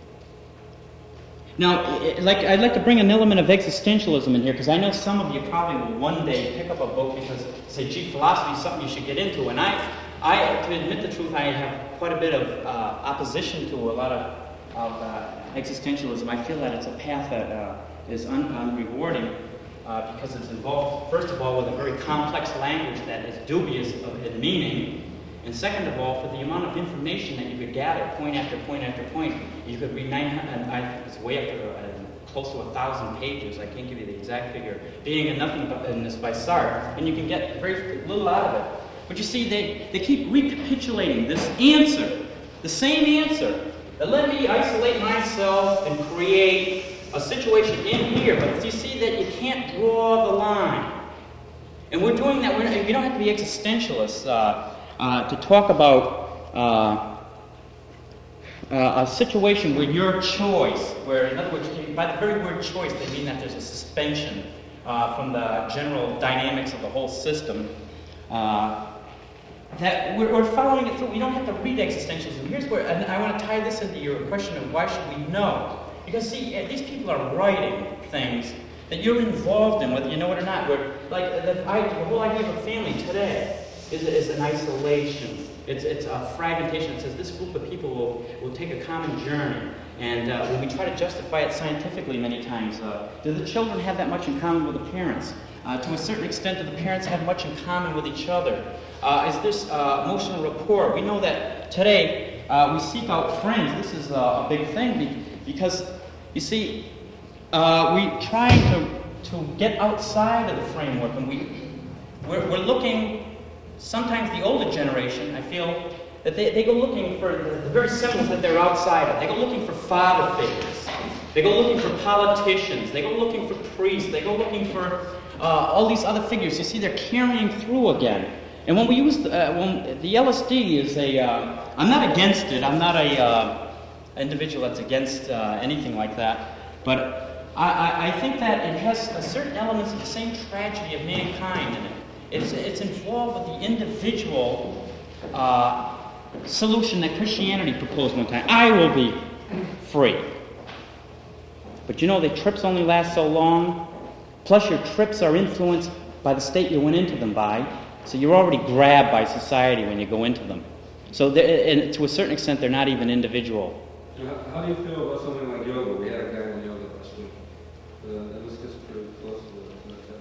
Now, like, I'd like to bring an element of existentialism in here, because I know some of you probably will one day pick up a book because say, gee, philosophy is something you should get into. And I, I, to admit the truth, I have quite a bit of uh, opposition to a lot of, of uh, existentialism. I feel that it's a path that uh, is un- unrewarding uh, because it's involved, first of all, with a very complex language that is dubious of its meaning. And second of all, for the amount of information that you could gather, point after point after point, you could read nine hundred, I think it's way up to uh, close to a thousand pages. I can't give you the exact figure. Being in nothing but in this by Sartre, and you can get very little out of it. But you see, they, they keep recapitulating this answer, the same answer, that let me isolate myself and create a situation in here. But you see that you can't draw the line. And we're doing that. We're not, you don't have to be existentialists. Uh, Uh, to talk about uh, uh, a situation where your choice, where in other words, by the very word choice, they mean that there's a suspension uh, from the general dynamics of the whole system, uh, that we're, we're following it through. We don't have to read existentialism. Here's where, and I want to tie this into your question of why should we know? Because see, these people are writing things that you're involved in, whether you know it or not. Where, like the, the whole idea of a family today is, is an isolation. It's, it's a fragmentation. It says this group of people will, will take a common journey. And uh, when we try to justify it scientifically many times, uh, do the children have that much in common with the parents? Uh, to a certain extent, do the parents have much in common with each other? Uh, is this uh, emotional rapport? We know that today uh, we seek out friends. This is uh, a big thing because, you see, uh, we try to, to get outside of the framework. And we, we're, we're looking... Sometimes the older generation, I feel, that they, they go looking for the, the very symbols that they're outside of. They go looking for father figures. They go looking for politicians. They go looking for priests. They go looking for uh, all these other figures. You see, they're carrying through again. And when we use the, uh, when the L S D is a, uh, I'm not against it. I'm not a uh, individual that's against uh, anything like that. But I, I, I think that it has a certain elements of the same tragedy of mankind in it. It's, it's involved with the individual uh, solution that Christianity proposed one time. I will be free. But you know, the trips only last so long. Plus, your trips are influenced by the state you went into them by. So you're already grabbed by society when you go into them. So and to a certain extent, they're not even individual. How do you feel about something like yoga? We had a guy on yoga last week. Uh, it was just pretty close to it.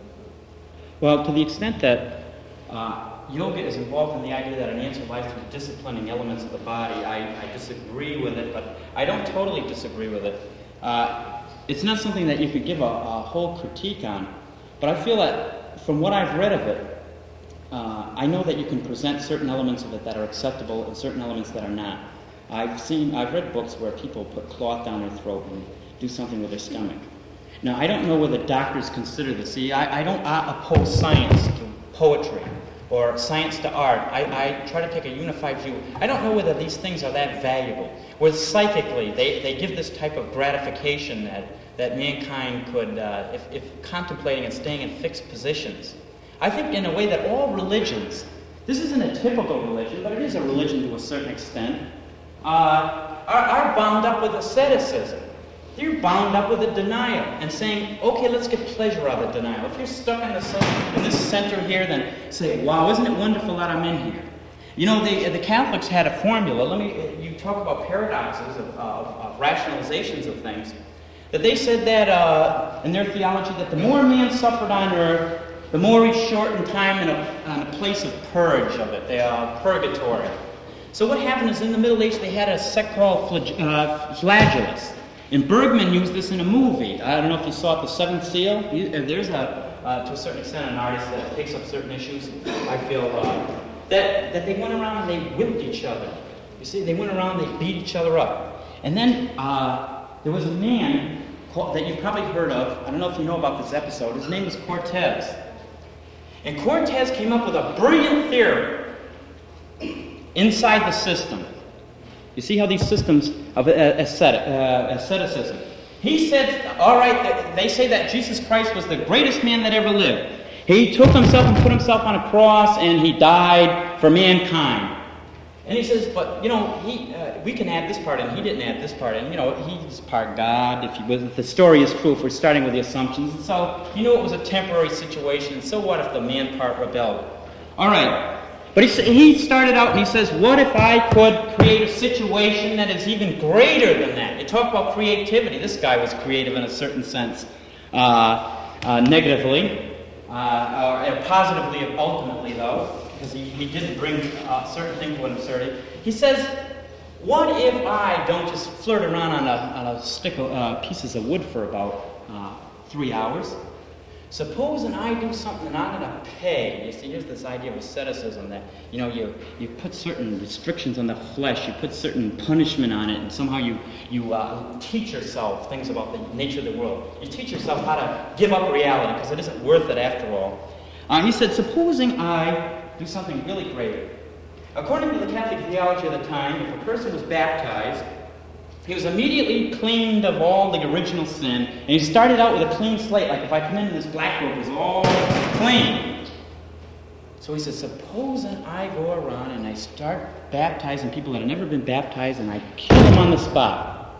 Well, to the extent that uh, yoga is involved in the idea that an answer lies through disciplining elements of the body, I, I disagree with it, but I don't totally disagree with it. Uh, it's not something that you could give a, a whole critique on, but I feel that from what I've read of it, uh, I know that you can present certain elements of it that are acceptable and certain elements that are not. I've seen, I've read books where people put cloth down their throat and do something with their stomach. Now, I don't know whether doctors consider this. See, I, I don't I oppose science to poetry or science to art. I, I try to take a unified view. I don't know whether these things are that valuable, where psychically they, they give this type of gratification that, that mankind could, uh, if, if contemplating and staying in fixed positions. I think in a way that all religions, this isn't a typical religion, but it is a religion to a certain extent, uh, are, are bound up with asceticism. You're bound up with a denial and saying, okay, let's get pleasure out of denial. If you're stuck in, the, in this center here, then say, wow, isn't it wonderful that I'm in here? You know, the, the Catholics had a formula. Let me, you talk about paradoxes of, of, of rationalizations of things. That they said that, uh, in their theology, that the more man suffered on earth, the more he shortened time in a, in a place of purge of it, the uh, purgatory. So what happened is in the Middle Ages, they had a sect called flag, uh, Flagellus. And Bergman used this in a movie. I don't know if you saw it, The Seventh Seal. There's, a, uh, to a certain extent, an artist that takes up certain issues. I feel uh, that, that they went around and they whipped each other. You see, they went around, they beat each other up. And then uh, there was a man called, that you've probably heard of. I don't know if you know about this episode. His name was Cortez. And Cortez came up with a brilliant theory inside the system. You see how these systems of ascetic, uh, asceticism. He said, all right, they say that Jesus Christ was the greatest man that ever lived. He took himself and put himself on a cross and he died for mankind. And he says, but, you know, he, uh, we can add this part in. He didn't add this part in. You know, he's part God. If, he, if the story is true, if we're starting with the assumptions. And so, you know, it was a temporary situation. So what if the man part rebelled? All right. But he, he started out and he says, what if I could create a situation that is even greater than that? You talk about creativity. This guy was creative in a certain sense, uh, uh, negatively, uh, or positively ultimately, though, because he, he didn't bring uh, certain things to an absurdity. He says, what if I don't just flirt around on a, on a stick of uh, pieces of wood for about uh, three hours? Supposing I do something and I'm going to pay. You see, here's this idea of asceticism that, you know, you, you put certain restrictions on the flesh, you put certain punishment on it, and somehow you, you uh, teach yourself things about the nature of the world. You teach yourself how to give up reality because it isn't worth it after all. Uh, he said, supposing I do something really greater. According to the Catholic theology of the time, if a person was baptized, he was immediately cleaned of all the original sin, and he started out with a clean slate. Like if I come into this black book, it's all clean. So he says, supposing I go around and I start baptizing people that have never been baptized, and I kill them on the spot.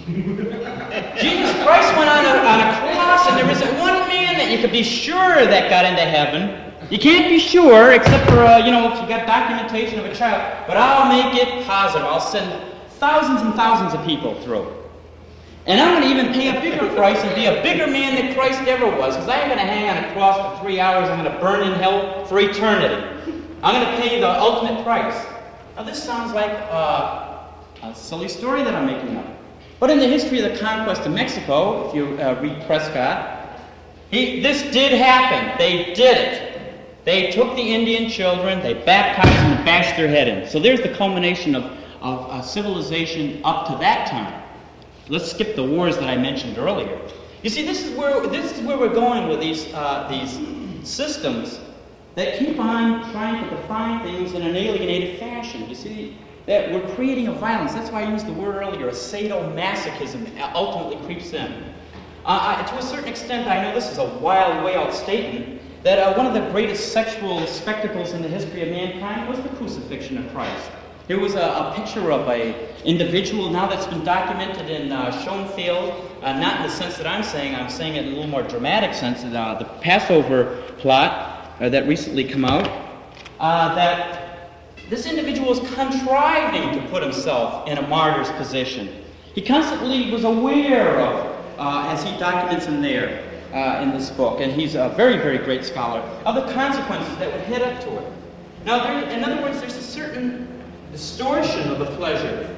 Jesus Christ went on a, on a cross, and there isn't one man that you could be sure that got into heaven. You can't be sure, except for, uh, you know, if you got documentation of a child. But I'll make it positive. I'll send thousands and thousands of people through. And I'm going to even pay a bigger price and be a bigger man than Christ ever was, because I ain't going to hang on a cross for three hours. I'm going to burn in hell for eternity. I'm going to pay the ultimate price. Now this sounds like uh, a silly story that I'm making up. But in the history of the conquest of Mexico, if you uh, read Prescott, he, this did happen. They did it. They took the Indian children, they baptized them and bashed their head in. So there's the culmination of of uh, civilization up to that time. Let's skip the wars that I mentioned earlier. You see, this is where this is where we're going with these uh, these systems that keep on trying to define things in an alienated fashion. You see, that we're creating a violence. That's why I used the word earlier. A sadomasochism ultimately creeps in. Uh, I, to a certain extent, I know this is a wild way out statement, that uh, one of the greatest sexual spectacles in the history of mankind was the crucifixion of Christ. There was a, a picture of an individual now that's been documented in uh, Schoenfield, uh, not in the sense that I'm saying, I'm saying it in a little more dramatic sense, uh, the Passover plot uh, that recently come out, uh, that this individual was contriving to put himself in a martyr's position. He constantly was aware of, uh, as he documents in there, uh, in this book, and he's a very, very great scholar, of the consequences that would head up to it. Now, there, in other words, there's a certain distortion of the pleasure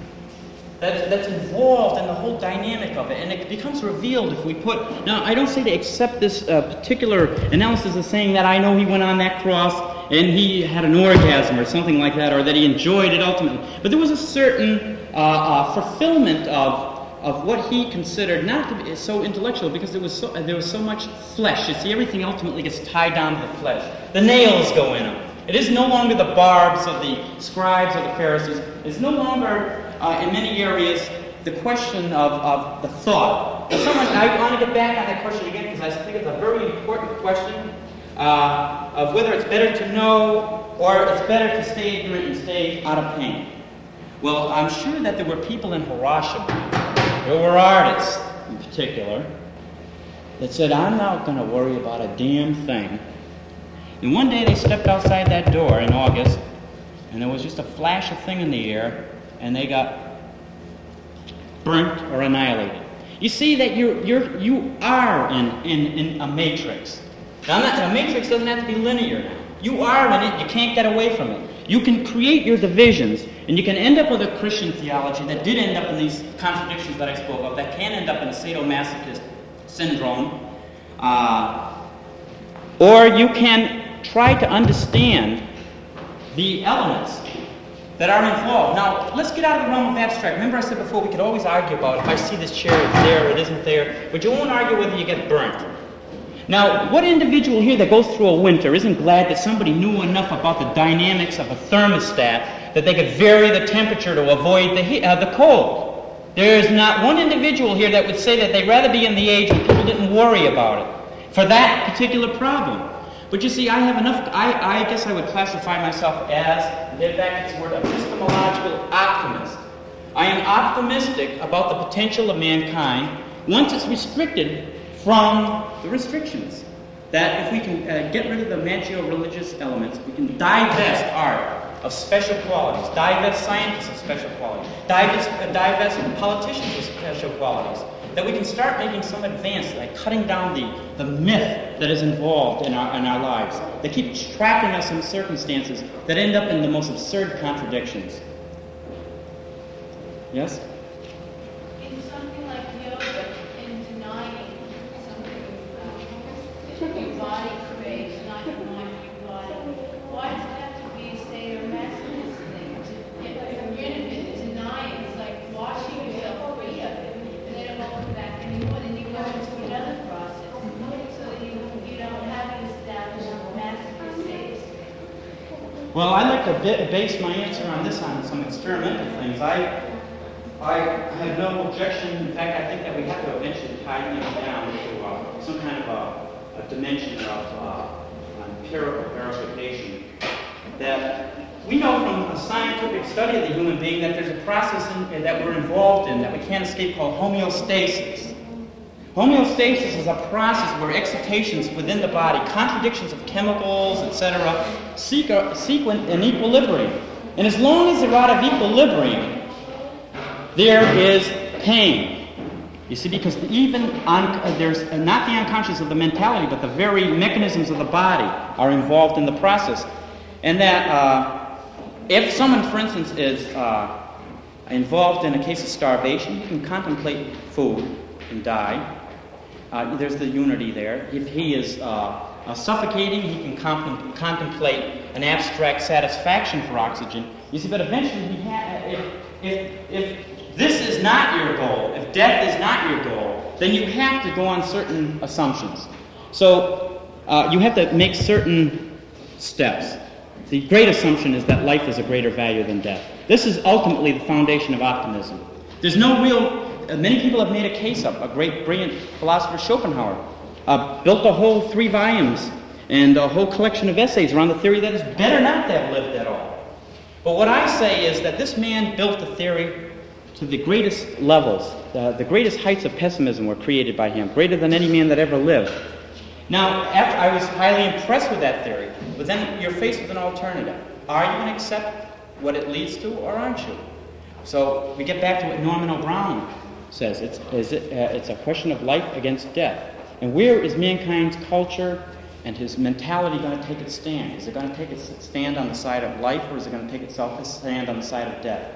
that, that's involved in the whole dynamic of it, and it becomes revealed if we put... Now, I don't say to accept this uh, particular analysis as saying that I know he went on that cross and he had an orgasm or something like that, or that he enjoyed it ultimately. But there was a certain uh, uh, fulfillment of of what he considered not to be so intellectual, because there was so, there was so much flesh. You see, everything ultimately gets tied down to the flesh. The nails go in them. It is no longer the barbs of the scribes or the Pharisees. It's no longer, uh, in many areas, the question of, of the thought. Now, someone, I want to get back on that question again, because I think it's a very important question uh, of whether it's better to know or it's better to stay ignorant and stay out of pain. Well, I'm sure that there were people in Hiroshima, there were artists in particular, that said, I'm not going to worry about a damn thing. And one day they stepped outside that door in August, and there was just a flash of thing in the air, and they got burnt or annihilated. You see that you're, you're, you are in, in, in a matrix. Now, I'm not, a matrix doesn't have to be linear now. You are in it, you can't get away from it. You can create your divisions, and you can end up with a Christian theology that did end up in these contradictions that I spoke of, that can end up in a sadomasochist syndrome. Uh, or you can try to understand the elements that are involved. Now, let's get out of the realm of abstract. Remember I said before, we could always argue about if I see this chair, it's there, it isn't there, but you won't argue whether you get burnt. Now, what individual here that goes through a winter isn't glad that somebody knew enough about the dynamics of a thermostat that they could vary the temperature to avoid the heat, uh, the cold? There is not one individual here that would say that they'd rather be in the age when people didn't worry about it for that particular problem. But you see, I have enough, I, I guess I would classify myself as, get back to this word, epistemological optimist. I am optimistic about the potential of mankind once it's restricted from the restrictions. That if we can uh, get rid of the magio-religious elements, we can divest art of special qualities, divest scientists of special qualities, divest, uh, divest politicians of special qualities, that we can start making some advance, like cutting down the, the myth that is involved in our, in our lives. They keep trapping us in circumstances that end up in the most absurd contradictions. Yes? In something like yoga, in denying something uh, your body craves, not your mind, your body, why does it have to be a sadomasochist thing? To get rid of it, denying, it's like washing yourself free of it, and then it won't come back anymore, then you go into another process, so that you, you don't have an established masochist status. Well, I like to b- base my answer on this, on some experimental things. I I have no objection. In fact, I think that we have to eventually tie things down to uh, some kind of a, a dimension of uh, empirical verification. That we know from a scientific study of the human being that there's a process in, that we're involved in that we can't escape called homeostasis. Homeostasis is a process where excitations within the body, contradictions of chemicals, et cetera, seek, a, seek an equilibrium. And as long as they're out of equilibrium, there is pain. You see, because even on, uh, there's uh, not the unconscious of the mentality, but the very mechanisms of the body are involved in the process. And that uh, if someone, for instance, is uh, involved in a case of starvation, he can contemplate food and die. Uh, there's the unity there. If he is uh, uh, suffocating, he can comp- contemplate an abstract satisfaction for oxygen. You see, but eventually, he ha- if, if, if this is not your goal, if death is not your goal, then you have to go on certain assumptions. So uh, you have to make certain steps. The great assumption is that life is a greater value than death. This is ultimately the foundation of optimism. There's no real... Uh, many people have made a case of, a great, brilliant philosopher, Schopenhauer, uh, built a whole three volumes and a whole collection of essays around the theory that it's better not to have lived at all. But what I say is that this man built the theory to the greatest levels. Uh, the greatest heights of pessimism were created by him, greater than any man that ever lived. Now, after I was highly impressed with that theory, but then you're faced with an alternative. Are you going to accept what it leads to, or aren't you? So we get back to what Norman O'Brien says. It's, is it, uh, it's a question of life against death. And where is mankind's culture and his mentality going to take its stand? Is it going to take its stand on the side of life, or is it going to take itself stand on the side of death?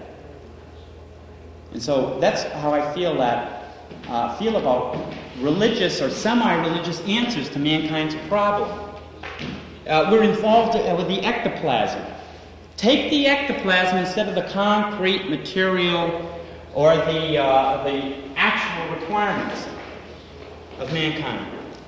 And so that's how I feel that uh, feel about religious or semi-religious answers to mankind's problem. Uh, we're involved uh, with the ectoplasm. Take the ectoplasm instead of the concrete material or the uh, the natural requirements of mankind.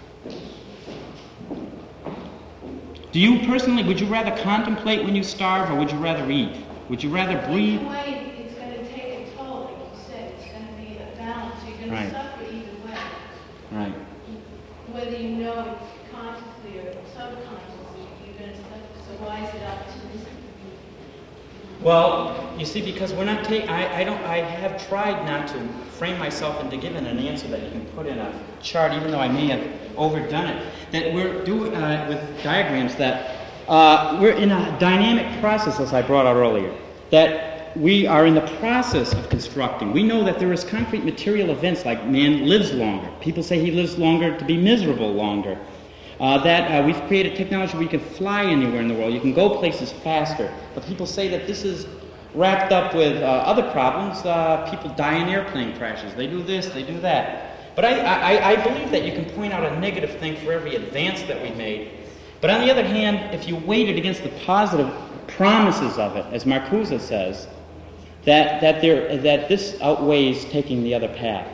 Do you personally, would you rather contemplate when you starve, or would you rather eat? Would you rather breathe? Either way, it's going to take a toll, like you said. It's going to be a balance. You're going Right. to suffer either way. Right. Whether you know it consciously or subconsciously, you're going to suffer. So why is it optimistic? Well, you see, because we're not taking, I, I don't, I have tried not to frame myself into giving an answer that you can put in a chart, even though I may have overdone it. That we're doing uh, with diagrams that uh, we're in a dynamic process, as I brought out earlier. That we are in the process of constructing. We know that there is concrete material events like man lives longer. People say he lives longer to be miserable longer. Uh, that uh, we've created technology where you can fly anywhere in the world. You can go places faster. But people say that this is wrapped up with uh, other problems. Uh, people die in airplane crashes. They do this, they do that. But I, I, I believe that you can point out a negative thing for every advance that we made. But on the other hand, if you weigh it against the positive promises of it, as Marcuse says, that, that, there, that this outweighs taking the other path.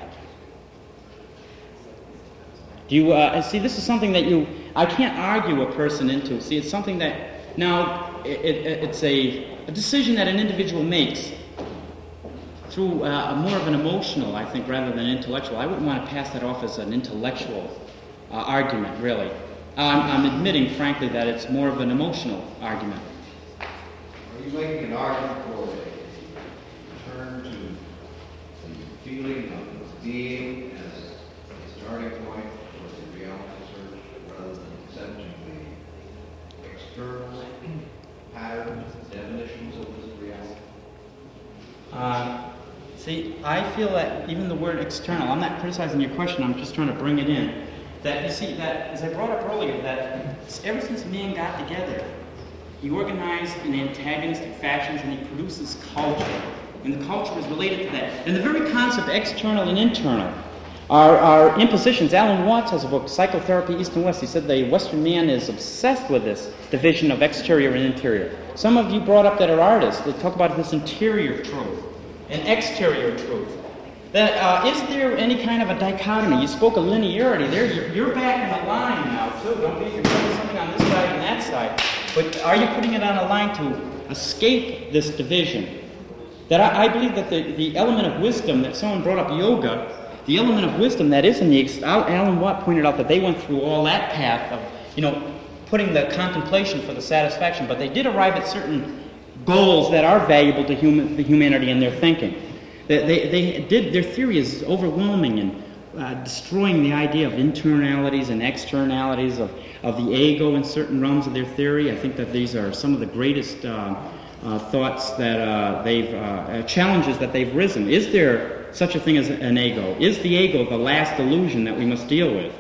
Do you uh, see? This is something that you I can't argue a person into. See, it's something that now it, it, it's a, a decision that an individual makes through uh, more of an emotional, I think, rather than intellectual. I wouldn't want to pass that off as an intellectual uh, argument, really. I'm, I'm admitting, frankly, that it's more of an emotional argument. Are you making an argument for a return to the feeling of being as a starting point for the reality search rather than accepting the external patterns, definitions of this reality? Uh, see, I feel that even the word external, I'm not criticizing your question, I'm just trying to bring it in. That, you see, that, as I brought up earlier, that ever since man got together, he organized in antagonistic factions and he produces culture. And the culture is related to that. And the very concept, external and internal, are, are impositions. Alan Watts has a book, Psychotherapy East and West. He said the Western man is obsessed with this division of exterior and interior. Some of you brought up that are artists. They talk about this interior truth and exterior truth. That uh, is there any kind of a dichotomy? You spoke of linearity. There, you're, you're back in a line now too. Don't be you're putting something on this side and that side. But are you putting it on a line to escape this division? That I, I believe that the, the element of wisdom that someone brought up yoga, the element of wisdom that is in the Alan Watt pointed out that they went through all that path of you know putting the contemplation for the satisfaction, but they did arrive at certain goals that are valuable to human, the humanity in their thinking. They, they, they did, their theory is overwhelming and uh, destroying the idea of internalities and externalities of, of the ego in certain realms of their theory. I think that these are some of the greatest uh, uh, thoughts that uh, they've, uh, challenges that they've risen. Is there such a thing as an ego? Is the ego the last illusion that we must deal with?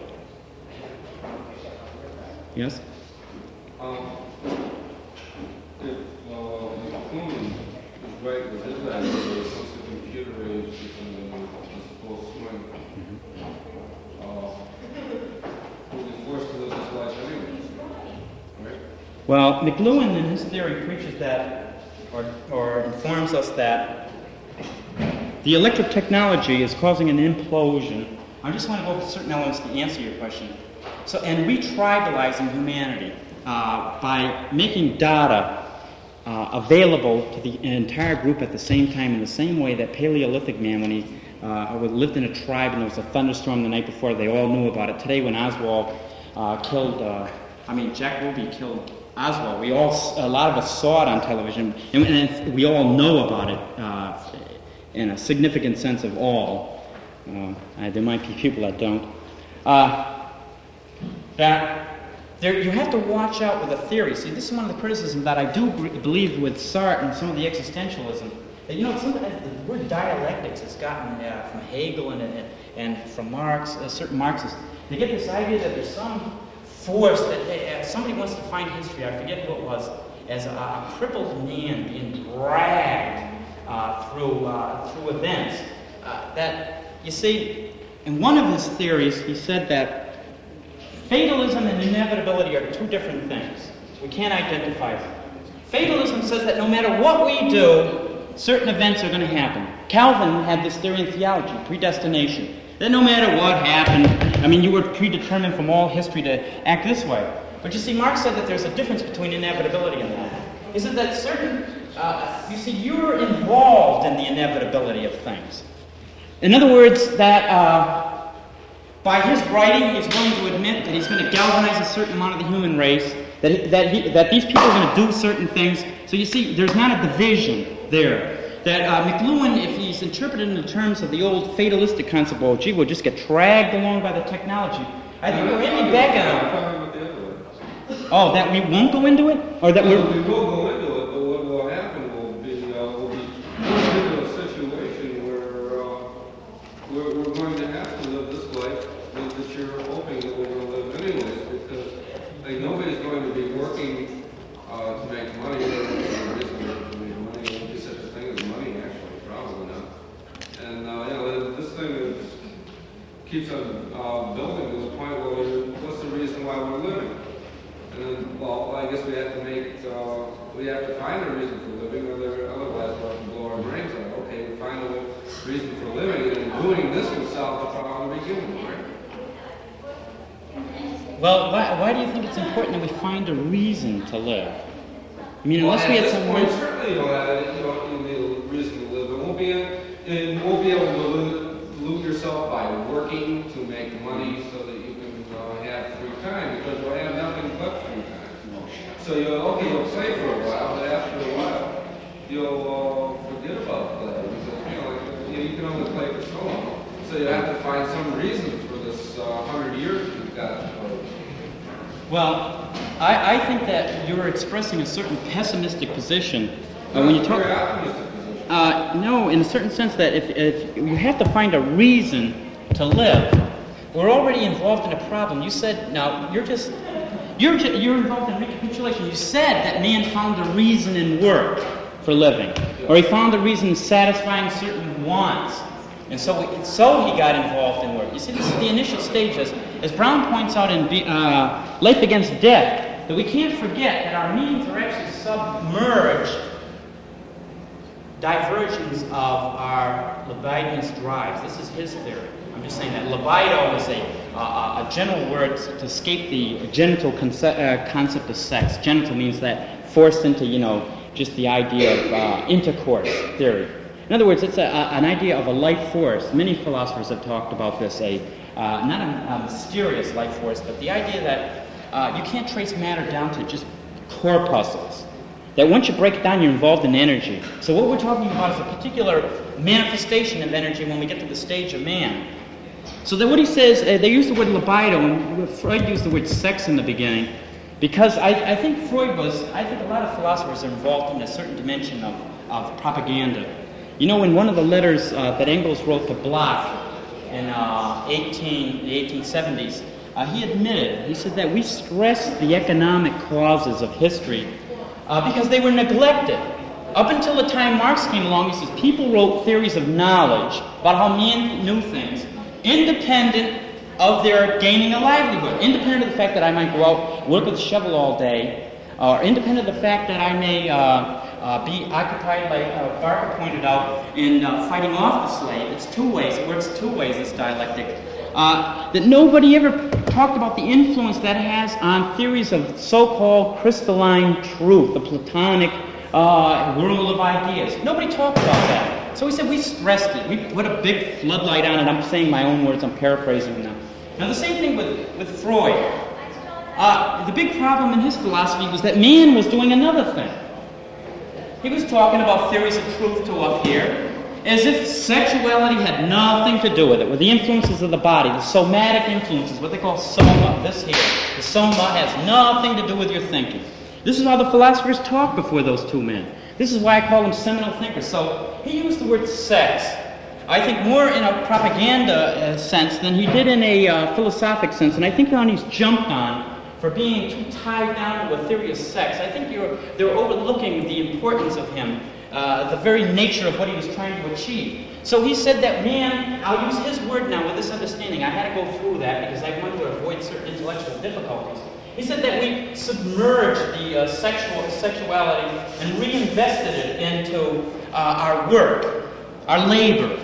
Yes? Um, if uh, McLuhan is right with his idea, once the computer age is in the full swing, uh, we'll be forced to live this life anyway. Right? Well, McLuhan in his theory preaches that, or, or informs us that the electric technology is causing an implosion. I just want to go over certain elements to answer your question. So, and re-tribalizing humanity uh, by making data uh, available to the entire group at the same time in the same way that Paleolithic man, when he uh, lived in a tribe and there was a thunderstorm the night before, they all knew about it. Today, when Oswald uh, killed, uh, I mean, Jack Ruby killed Oswald, we all, a lot of us saw it on television, and, and we all know about it uh, in a significant sense of all. Uh, there might be people that don't. Uh, that there, you have to watch out with a theory. See, this is one of the criticisms that I do b- believe with Sartre and some of the existentialism. That, you know, some, the word dialectics has gotten uh, from Hegel and, and, and from Marx, uh, certain Marxists. They get this idea that there's some force that uh, somebody wants to find history, I forget who it was, as a, a crippled man being dragged uh, through uh, through events. Uh, that, you see, in one of his theories, he said that fatalism and inevitability are two different things. We can't identify them. Fatalism says that no matter what we do, certain events are going to happen. Calvin had this theory in theology, predestination, that no matter what happened, I mean, you were predetermined from all history to act this way. But you see, Marx said that there's a difference between inevitability and that. He said that certain, uh, you see, you're involved in the inevitability of things. In other words, that uh, by his writing, he's willing to admit that he's going to galvanize a certain amount of the human race, that, that, he, that these people are going to do certain things. So you see, there's not a division there. That uh, McLuhan, if he's interpreted in the terms of the old fatalistic concept, well, gee, we'll just get dragged along by the technology. I think we're ending back on. Oh, that we won't go into it, or that no, we're. We will go into it, but what will happen will be uh, we'll be put into a situation where uh, we're, we're going to have to live this life that you're hoping that we're going to live anyways, because like nobody's going to be working uh, to make money. Or to make money, there won't be such a thing as money, actually, probably not. And uh, you know, this thing is, keeps on uh, building to the point where what's the reason why we're living? And then, well, I guess we have to make, uh, we have to find a reason for living, or otherwise we'll have to blow our brains out. Okay, we find a reason for living, and doing this will solve the problem to begin with, right? Well, why, why do you think it's important that we find a reason to live? I mean, Well, unless we at had this some point, reason. certainly you'll have, you know, you'll need a reason to live. It won't be, a, it won't be able to loot, loot yourself by working to make money so that you can uh, have free time, because you'll have nothing but free time. So you'll, okay, you'll play for a while, but after a while, you'll uh, forget about play, because, you know, like, you know, you can only play for so long. So you have to find some reason for this uh, hundred years you've got to play. Well, I, I think that you're expressing a certain pessimistic position uh, when you talk. Very optimistic position. Uh, no, in a certain sense that if, if you have to find a reason to live, we're already involved in a problem. You said, now you're just you're ju- you're involved in recapitulation. You said that man found a reason in work for living, or he found a reason in satisfying certain wants. And so, we, so he got involved in work. You see, this is the initial stages. As Brown points out in uh, Life Against Death, that we can't forget that our means are actually submerged diversions of our libidinous drives. This is his theory. I'm just saying that libido is a, uh, a general word to escape the genital conce- uh, concept of sex. Genital means that forced into, you know, just the idea of uh, intercourse theory. In other words, it's a, a, an idea of a life force. Many philosophers have talked about this, a uh, not a, a mysterious life force, but the idea that uh, you can't trace matter down to just corpuscles. That once you break it down, you're involved in energy. So what we're talking about is a particular manifestation of energy when we get to the stage of man. So that what he says, uh, they use the word libido, and Freud used the word sex in the beginning, because I, I think Freud was, I think a lot of philosophers are involved in a certain dimension of, of propaganda. You know, in one of the letters uh, that Engels wrote to Bloch in uh, eighteen, the eighteen seventies, uh, he admitted, he said that we stress the economic causes of history uh, because they were neglected. Up until the time Marx came along, he says, people wrote theories of knowledge about how men knew things, independent of their gaining a livelihood, independent of the fact that I might go out, work with a shovel all day, or independent of the fact that I may uh, uh, be occupied, like uh, Barker pointed out, in uh, fighting off the slave. It's two ways. It works two ways, this dialectic. Uh, that nobody ever talked about the influence that has on theories of so-called crystalline truth, the Platonic uh, world of ideas. Nobody talked about that. So we said we stressed it. We put a big floodlight on it. I'm saying my own words. I'm paraphrasing them. Now the same thing with, with Freud. Uh, the big problem in his philosophy was that man was doing another thing. He was talking about theories of truth to up here, as if sexuality had nothing to do with it, with the influences of the body, the somatic influences, what they call soma, this here. The soma has nothing to do with your thinking. This is how the philosophers talked before those two men. This is why I call them seminal thinkers. So he used the word sex, I think, more in a propaganda uh, sense than he did in a uh, philosophic sense. And I think now he's jumped on for being too tied down to a theory of sex. I think you're, they're overlooking the importance of him, uh, the very nature of what he was trying to achieve. So he said that man, I'll use his word now with this understanding. I had to go through that because I wanted to avoid certain intellectual difficulties. He said that we submerged the uh, sexual sexuality and reinvested it into uh, our work, our labor,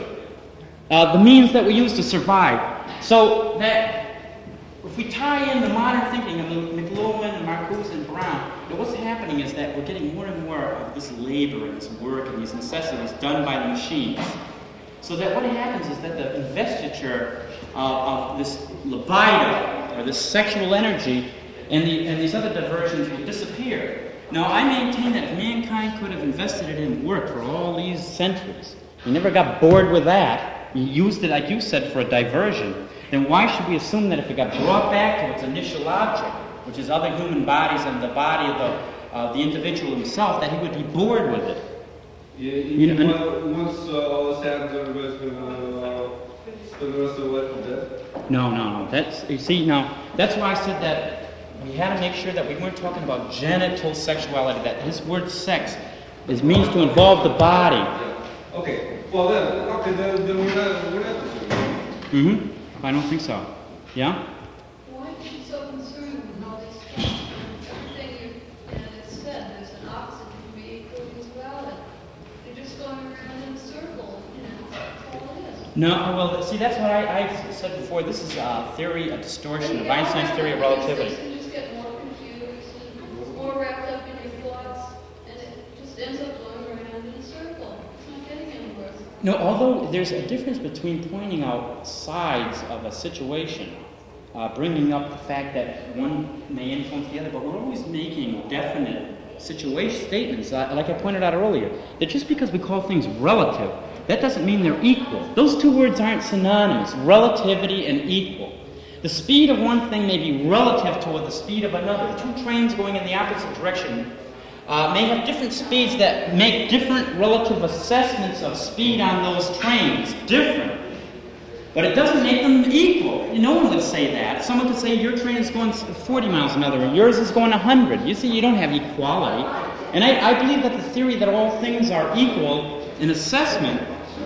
uh, the means that we use to survive. So that if we tie in the modern thinking of McLuhan and Marcuse and Brown, that what's happening is that we're getting more and more of this labor and this work and these necessities done by the machines. So that what happens is that the investiture uh, of this libido, or this sexual energy, and, the, and these other diversions will disappear. Now, I maintain that if mankind could have invested it in work for all these centuries, he never got bored with that, he used it, like you said, for a diversion, then why should we assume that if it got brought back to its initial object, which is other human bodies and the body of the, uh, the individual himself, that he would be bored with it? Yeah, you, You you know, know, once uh, all this happens, everybody's going to spend the rest of their life in death? No, no, no. That's, you see, now, that's why I said that we had to make sure that we weren't talking about genital sexuality, that this word sex is means to involve the body. Yeah. Okay, well then, okay, then, then we're not, we're not disagreeing. Mm-hmm. I don't think so. Yeah? Why are you so concerned with all these things? Everything you, and it's said, there's an opposite can be equal as well, and you're just going around in a circle, you know, that's all it is. No, well, see, that's what I, I said before. This is a theory, a distortion of Einstein's theory of relativity. You just get more confused and more wrapped up in your thoughts, and it just ends up going around in a circle. It's not getting anywhere. No, although there's a difference between pointing out sides of a situation, uh, bringing up the fact that one may influence the other, but we're always making definite situation statements, uh, like I pointed out earlier, that just because we call things relative, that doesn't mean they're equal. Those two words aren't synonymous, relativity and equal. The speed of one thing may be relative to the speed of another. Two trains going in the opposite direction uh, may have different speeds that make different relative assessments of speed on those trains different. But it doesn't make them equal. No one would say that. Someone could say your train is going forty miles an hour and yours is going one hundred. You see, you don't have equality. And I, I believe that the theory that all things are equal in assessment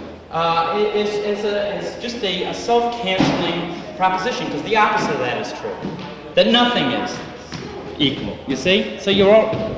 uh, is, is, a, is just a, a self-canceling proposition, because the opposite of that is true. That nothing is equal. You see? So you're all...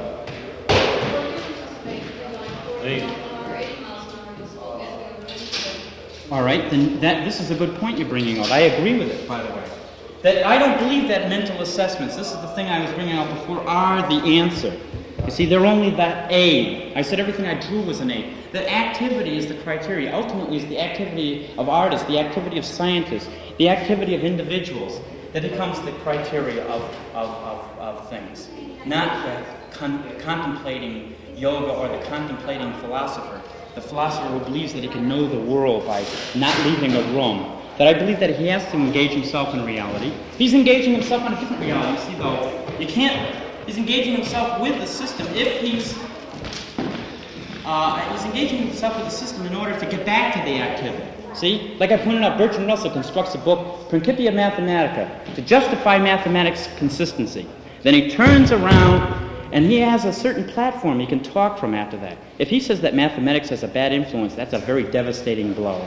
All right, then that, this is a good point you're bringing up. I agree with it, by the way. That I don't believe that mental assessments, this is the thing I was bringing out before, are the answer. You see, they're only that aid. I said everything I drew was an aid. That activity is the criteria. Ultimately, it's the activity of artists, the activity of scientists, the activity of individuals that becomes the criteria of, of, of, of things. Not the con- contemplating yoga or the contemplating philosopher. The philosopher who believes that he can know the world by not leaving a room. That I believe that he has to engage himself in reality. He's engaging himself in a different reality. You see, though, you can't... He's engaging himself with the system if he's... Uh, he's engaging himself with the system in order to get back to the activity. See? Like I pointed out, Bertrand Russell constructs a book, Principia Mathematica, to justify mathematics consistency. Then he turns around and he has a certain platform he can talk from after that. If he says that mathematics has a bad influence, that's a very devastating blow.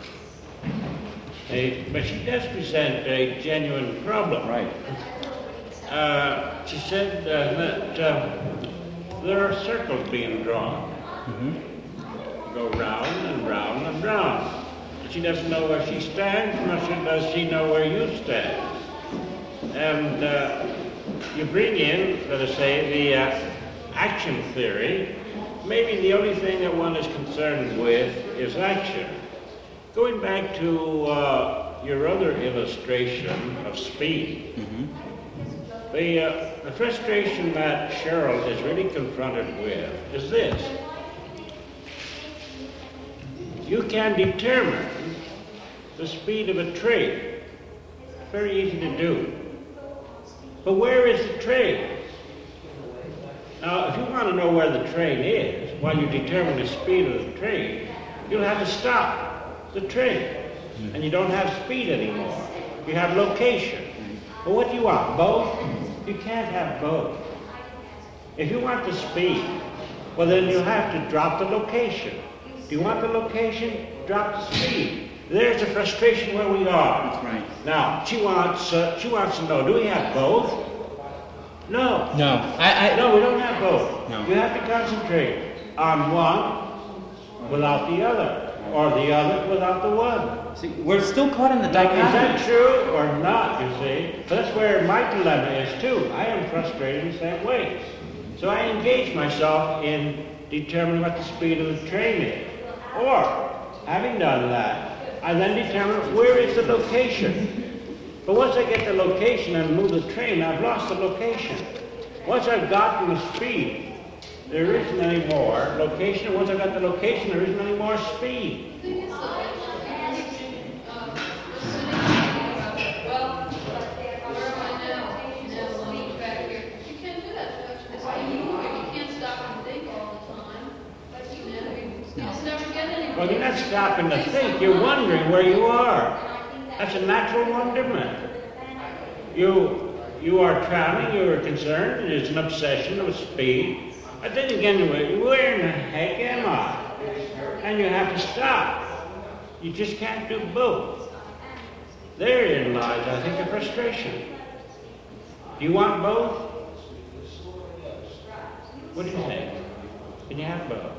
Hey, but she does present a genuine problem. Right. Uh, she said uh, that uh, there are circles being drawn. Mm-hmm. Go round and round and round. She doesn't know where she stands, nor does she know where you stand. And uh, you bring in, let us say, the uh, action theory. Maybe the only thing that one is concerned with is action. Going back to uh, your other illustration of speed, Mm-hmm. the, uh, the frustration that Cheryl is really confronted with is this. You can determine the speed of a train. Very easy to do. But where is the train? Now, if you want to know where the train is, while you determine the speed of the train, you'll have to stop the train. And you don't have speed anymore. You have location. But what do you want? Both? You can't have both. If you want the speed, well then you have to drop the location. Do you want the location? Drop the speed. There's the frustration where we are. That's right. Now, she wants, uh, she wants to know, do we have both? No. No. I, I, No, we don't have both. No. You have to concentrate on one without the other, or the other without the one. See, we're still caught in the Now, is that dichotomy. true or not, you see? But that's where my dilemma is too. I am frustrated in the same way. So I engage myself in determining what the speed of the train is. Or, having done that, I then determine where is the location. But once I get the location and move the train, I've lost the location. Once I've gotten the speed, there isn't any more location. And once I've got the location, there isn't any more speed. The thing is, though, you're sitting, uh, you're sitting thinking about, well, where am I now? Now, speed back here. You can't do that. That's why you move. You can't stop and think all the time. You know, you just never get anywhere. Well, you're not stopping to think. You're wondering where you are. That's a natural wonderment. You, you are traveling. You are concerned. It's an obsession of speed. But then again, where in the heck am I? And you have to stop. You just can't do both. Therein lies, I think, the frustration. Do you want both? What do you think? Can you have both?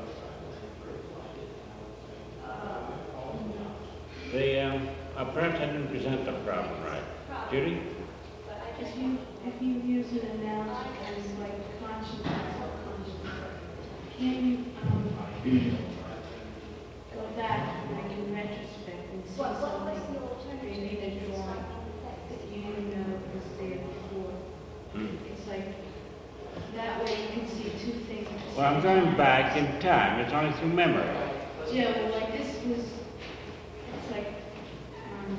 The, um, uh, perhaps I didn't present the problem right. Judy? If you, if you use an analogy as like conscious and subconscious, can you, um, go back, like in retrospect, and see something, maybe in a drawing that you didn't know was there before? Hmm. It's like, that way you can see two things. Well, I'm going back in time. It's only through memory. Yeah, well, like this was, it's like, um,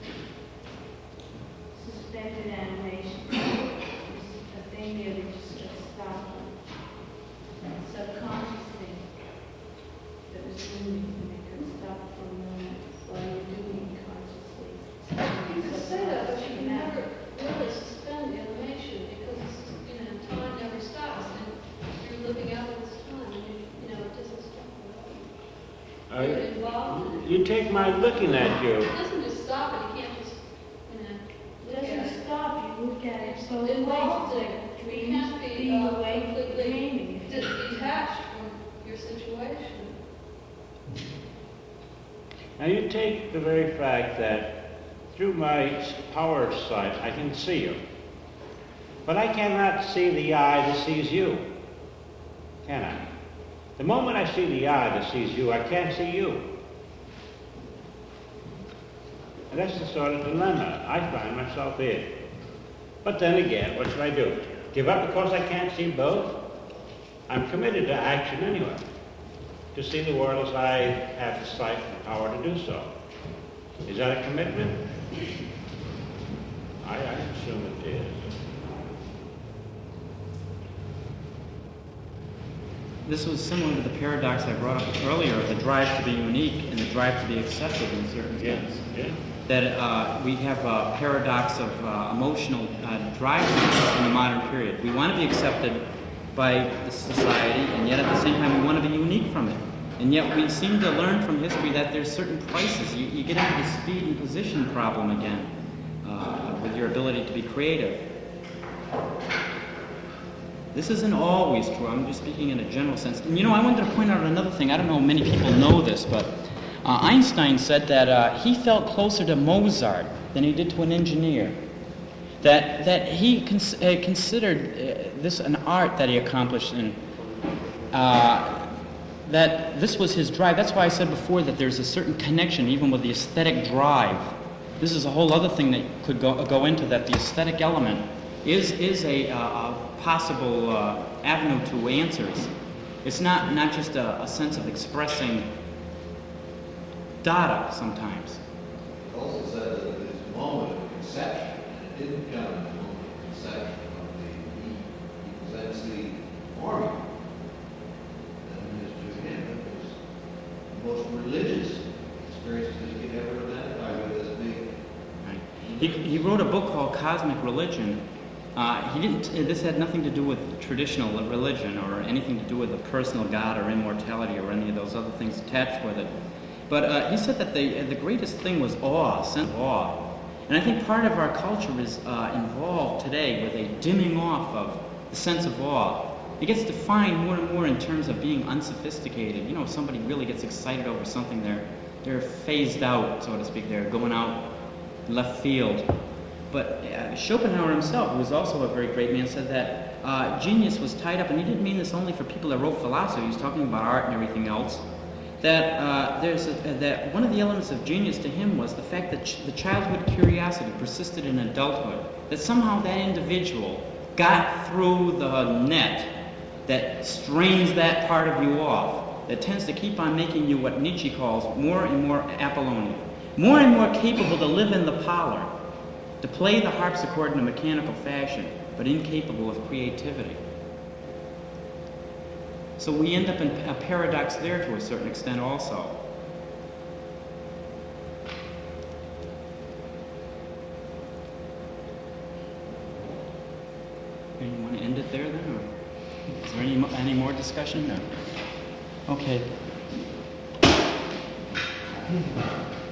suspended animation. There's a thing there that just got stopped. Subconscious thing that was moving, and it could stop for a moment while you're doing it consciously. You could say that, but you can never really suspend the animation because, it's, you know, time never stops, and you're living out of this time, and you, you know, it doesn't stop. I, You're involved in it. you take my looking at you. It doesn't just stop it, you can't just, you know, It look at doesn't it. stop, you look at it both ways. Involved It's in like it. You dreams can't be, being uh, away from completely dreaming. de- detached from your situation. Now you take the very fact that through my power sight I can see you. But I cannot see the eye that sees you. Can I? The moment I see the eye that sees you, I can't see you. And that's the sort of dilemma I find myself in. But then again, what should I do? Give up because I can't see both? I'm committed to action anyway, to see the world as I have the sight and power to do so. Is that a commitment? I, I assume it is. This was similar to the paradox I brought up earlier of the drive to be unique and the drive to be excessive in certain Yes, things. yeah. That uh, we have a paradox of uh, emotional uh, drive in the modern period. We want to be accepted by the society, and yet at the same time we want to be unique from it. And yet we seem to learn from history that there's certain prices. You, you get into the speed and position problem again uh, with your ability to be creative. This isn't always true. I'm just speaking in a general sense. And you know, I wanted to point out another thing. I don't know if many people know this, but uh, Einstein said that uh, he felt closer to Mozart than he did to an engineer. That that he cons- uh, considered uh, this an art that he accomplished, and uh, that this was his drive. That's why I said before that there's a certain connection even with the aesthetic drive. This is a whole other thing that could go, go into that. The aesthetic element is is a, uh, a possible uh, avenue to answers. It's not not just a, a sense of expressing data sometimes. It also said that it is a moment of conception, and it didn't come in the moment of conception of the he, he presents the formula. And Mister Hammond was the most religious experiences that you could ever identify with as being. Right. He, he wrote a book called Cosmic Religion. Uh, he didn't. This had nothing to do with traditional religion or anything to do with a personal God or immortality or any of those other things attached with it. But uh, he said that the the greatest thing was awe, a sense of awe. And I think part of our culture is uh, involved today with a dimming off of the sense of awe. it gets defined more and more in terms of being unsophisticated. You know, if somebody really gets excited over something, they're, they're phased out, so to speak. They're going out left field. But uh, Schopenhauer himself, who was also a very great man, said that uh, genius was tied up, and he didn't mean this only for people that wrote philosophy. He was talking about art and everything else. That uh, there's a, uh, that one of the elements of genius to him was the fact that ch- the childhood curiosity persisted in adulthood. That somehow that individual got through the net that strains that part of you off, that tends to keep on making you what Nietzsche calls more and more Apollonian, more and more capable to live in the parlor, to play the harpsichord in a mechanical fashion, but incapable of creativity. So we end up in a paradox there to a certain extent also. And you want to end it there then? Or is there any, mo- any more discussion? No. Okay.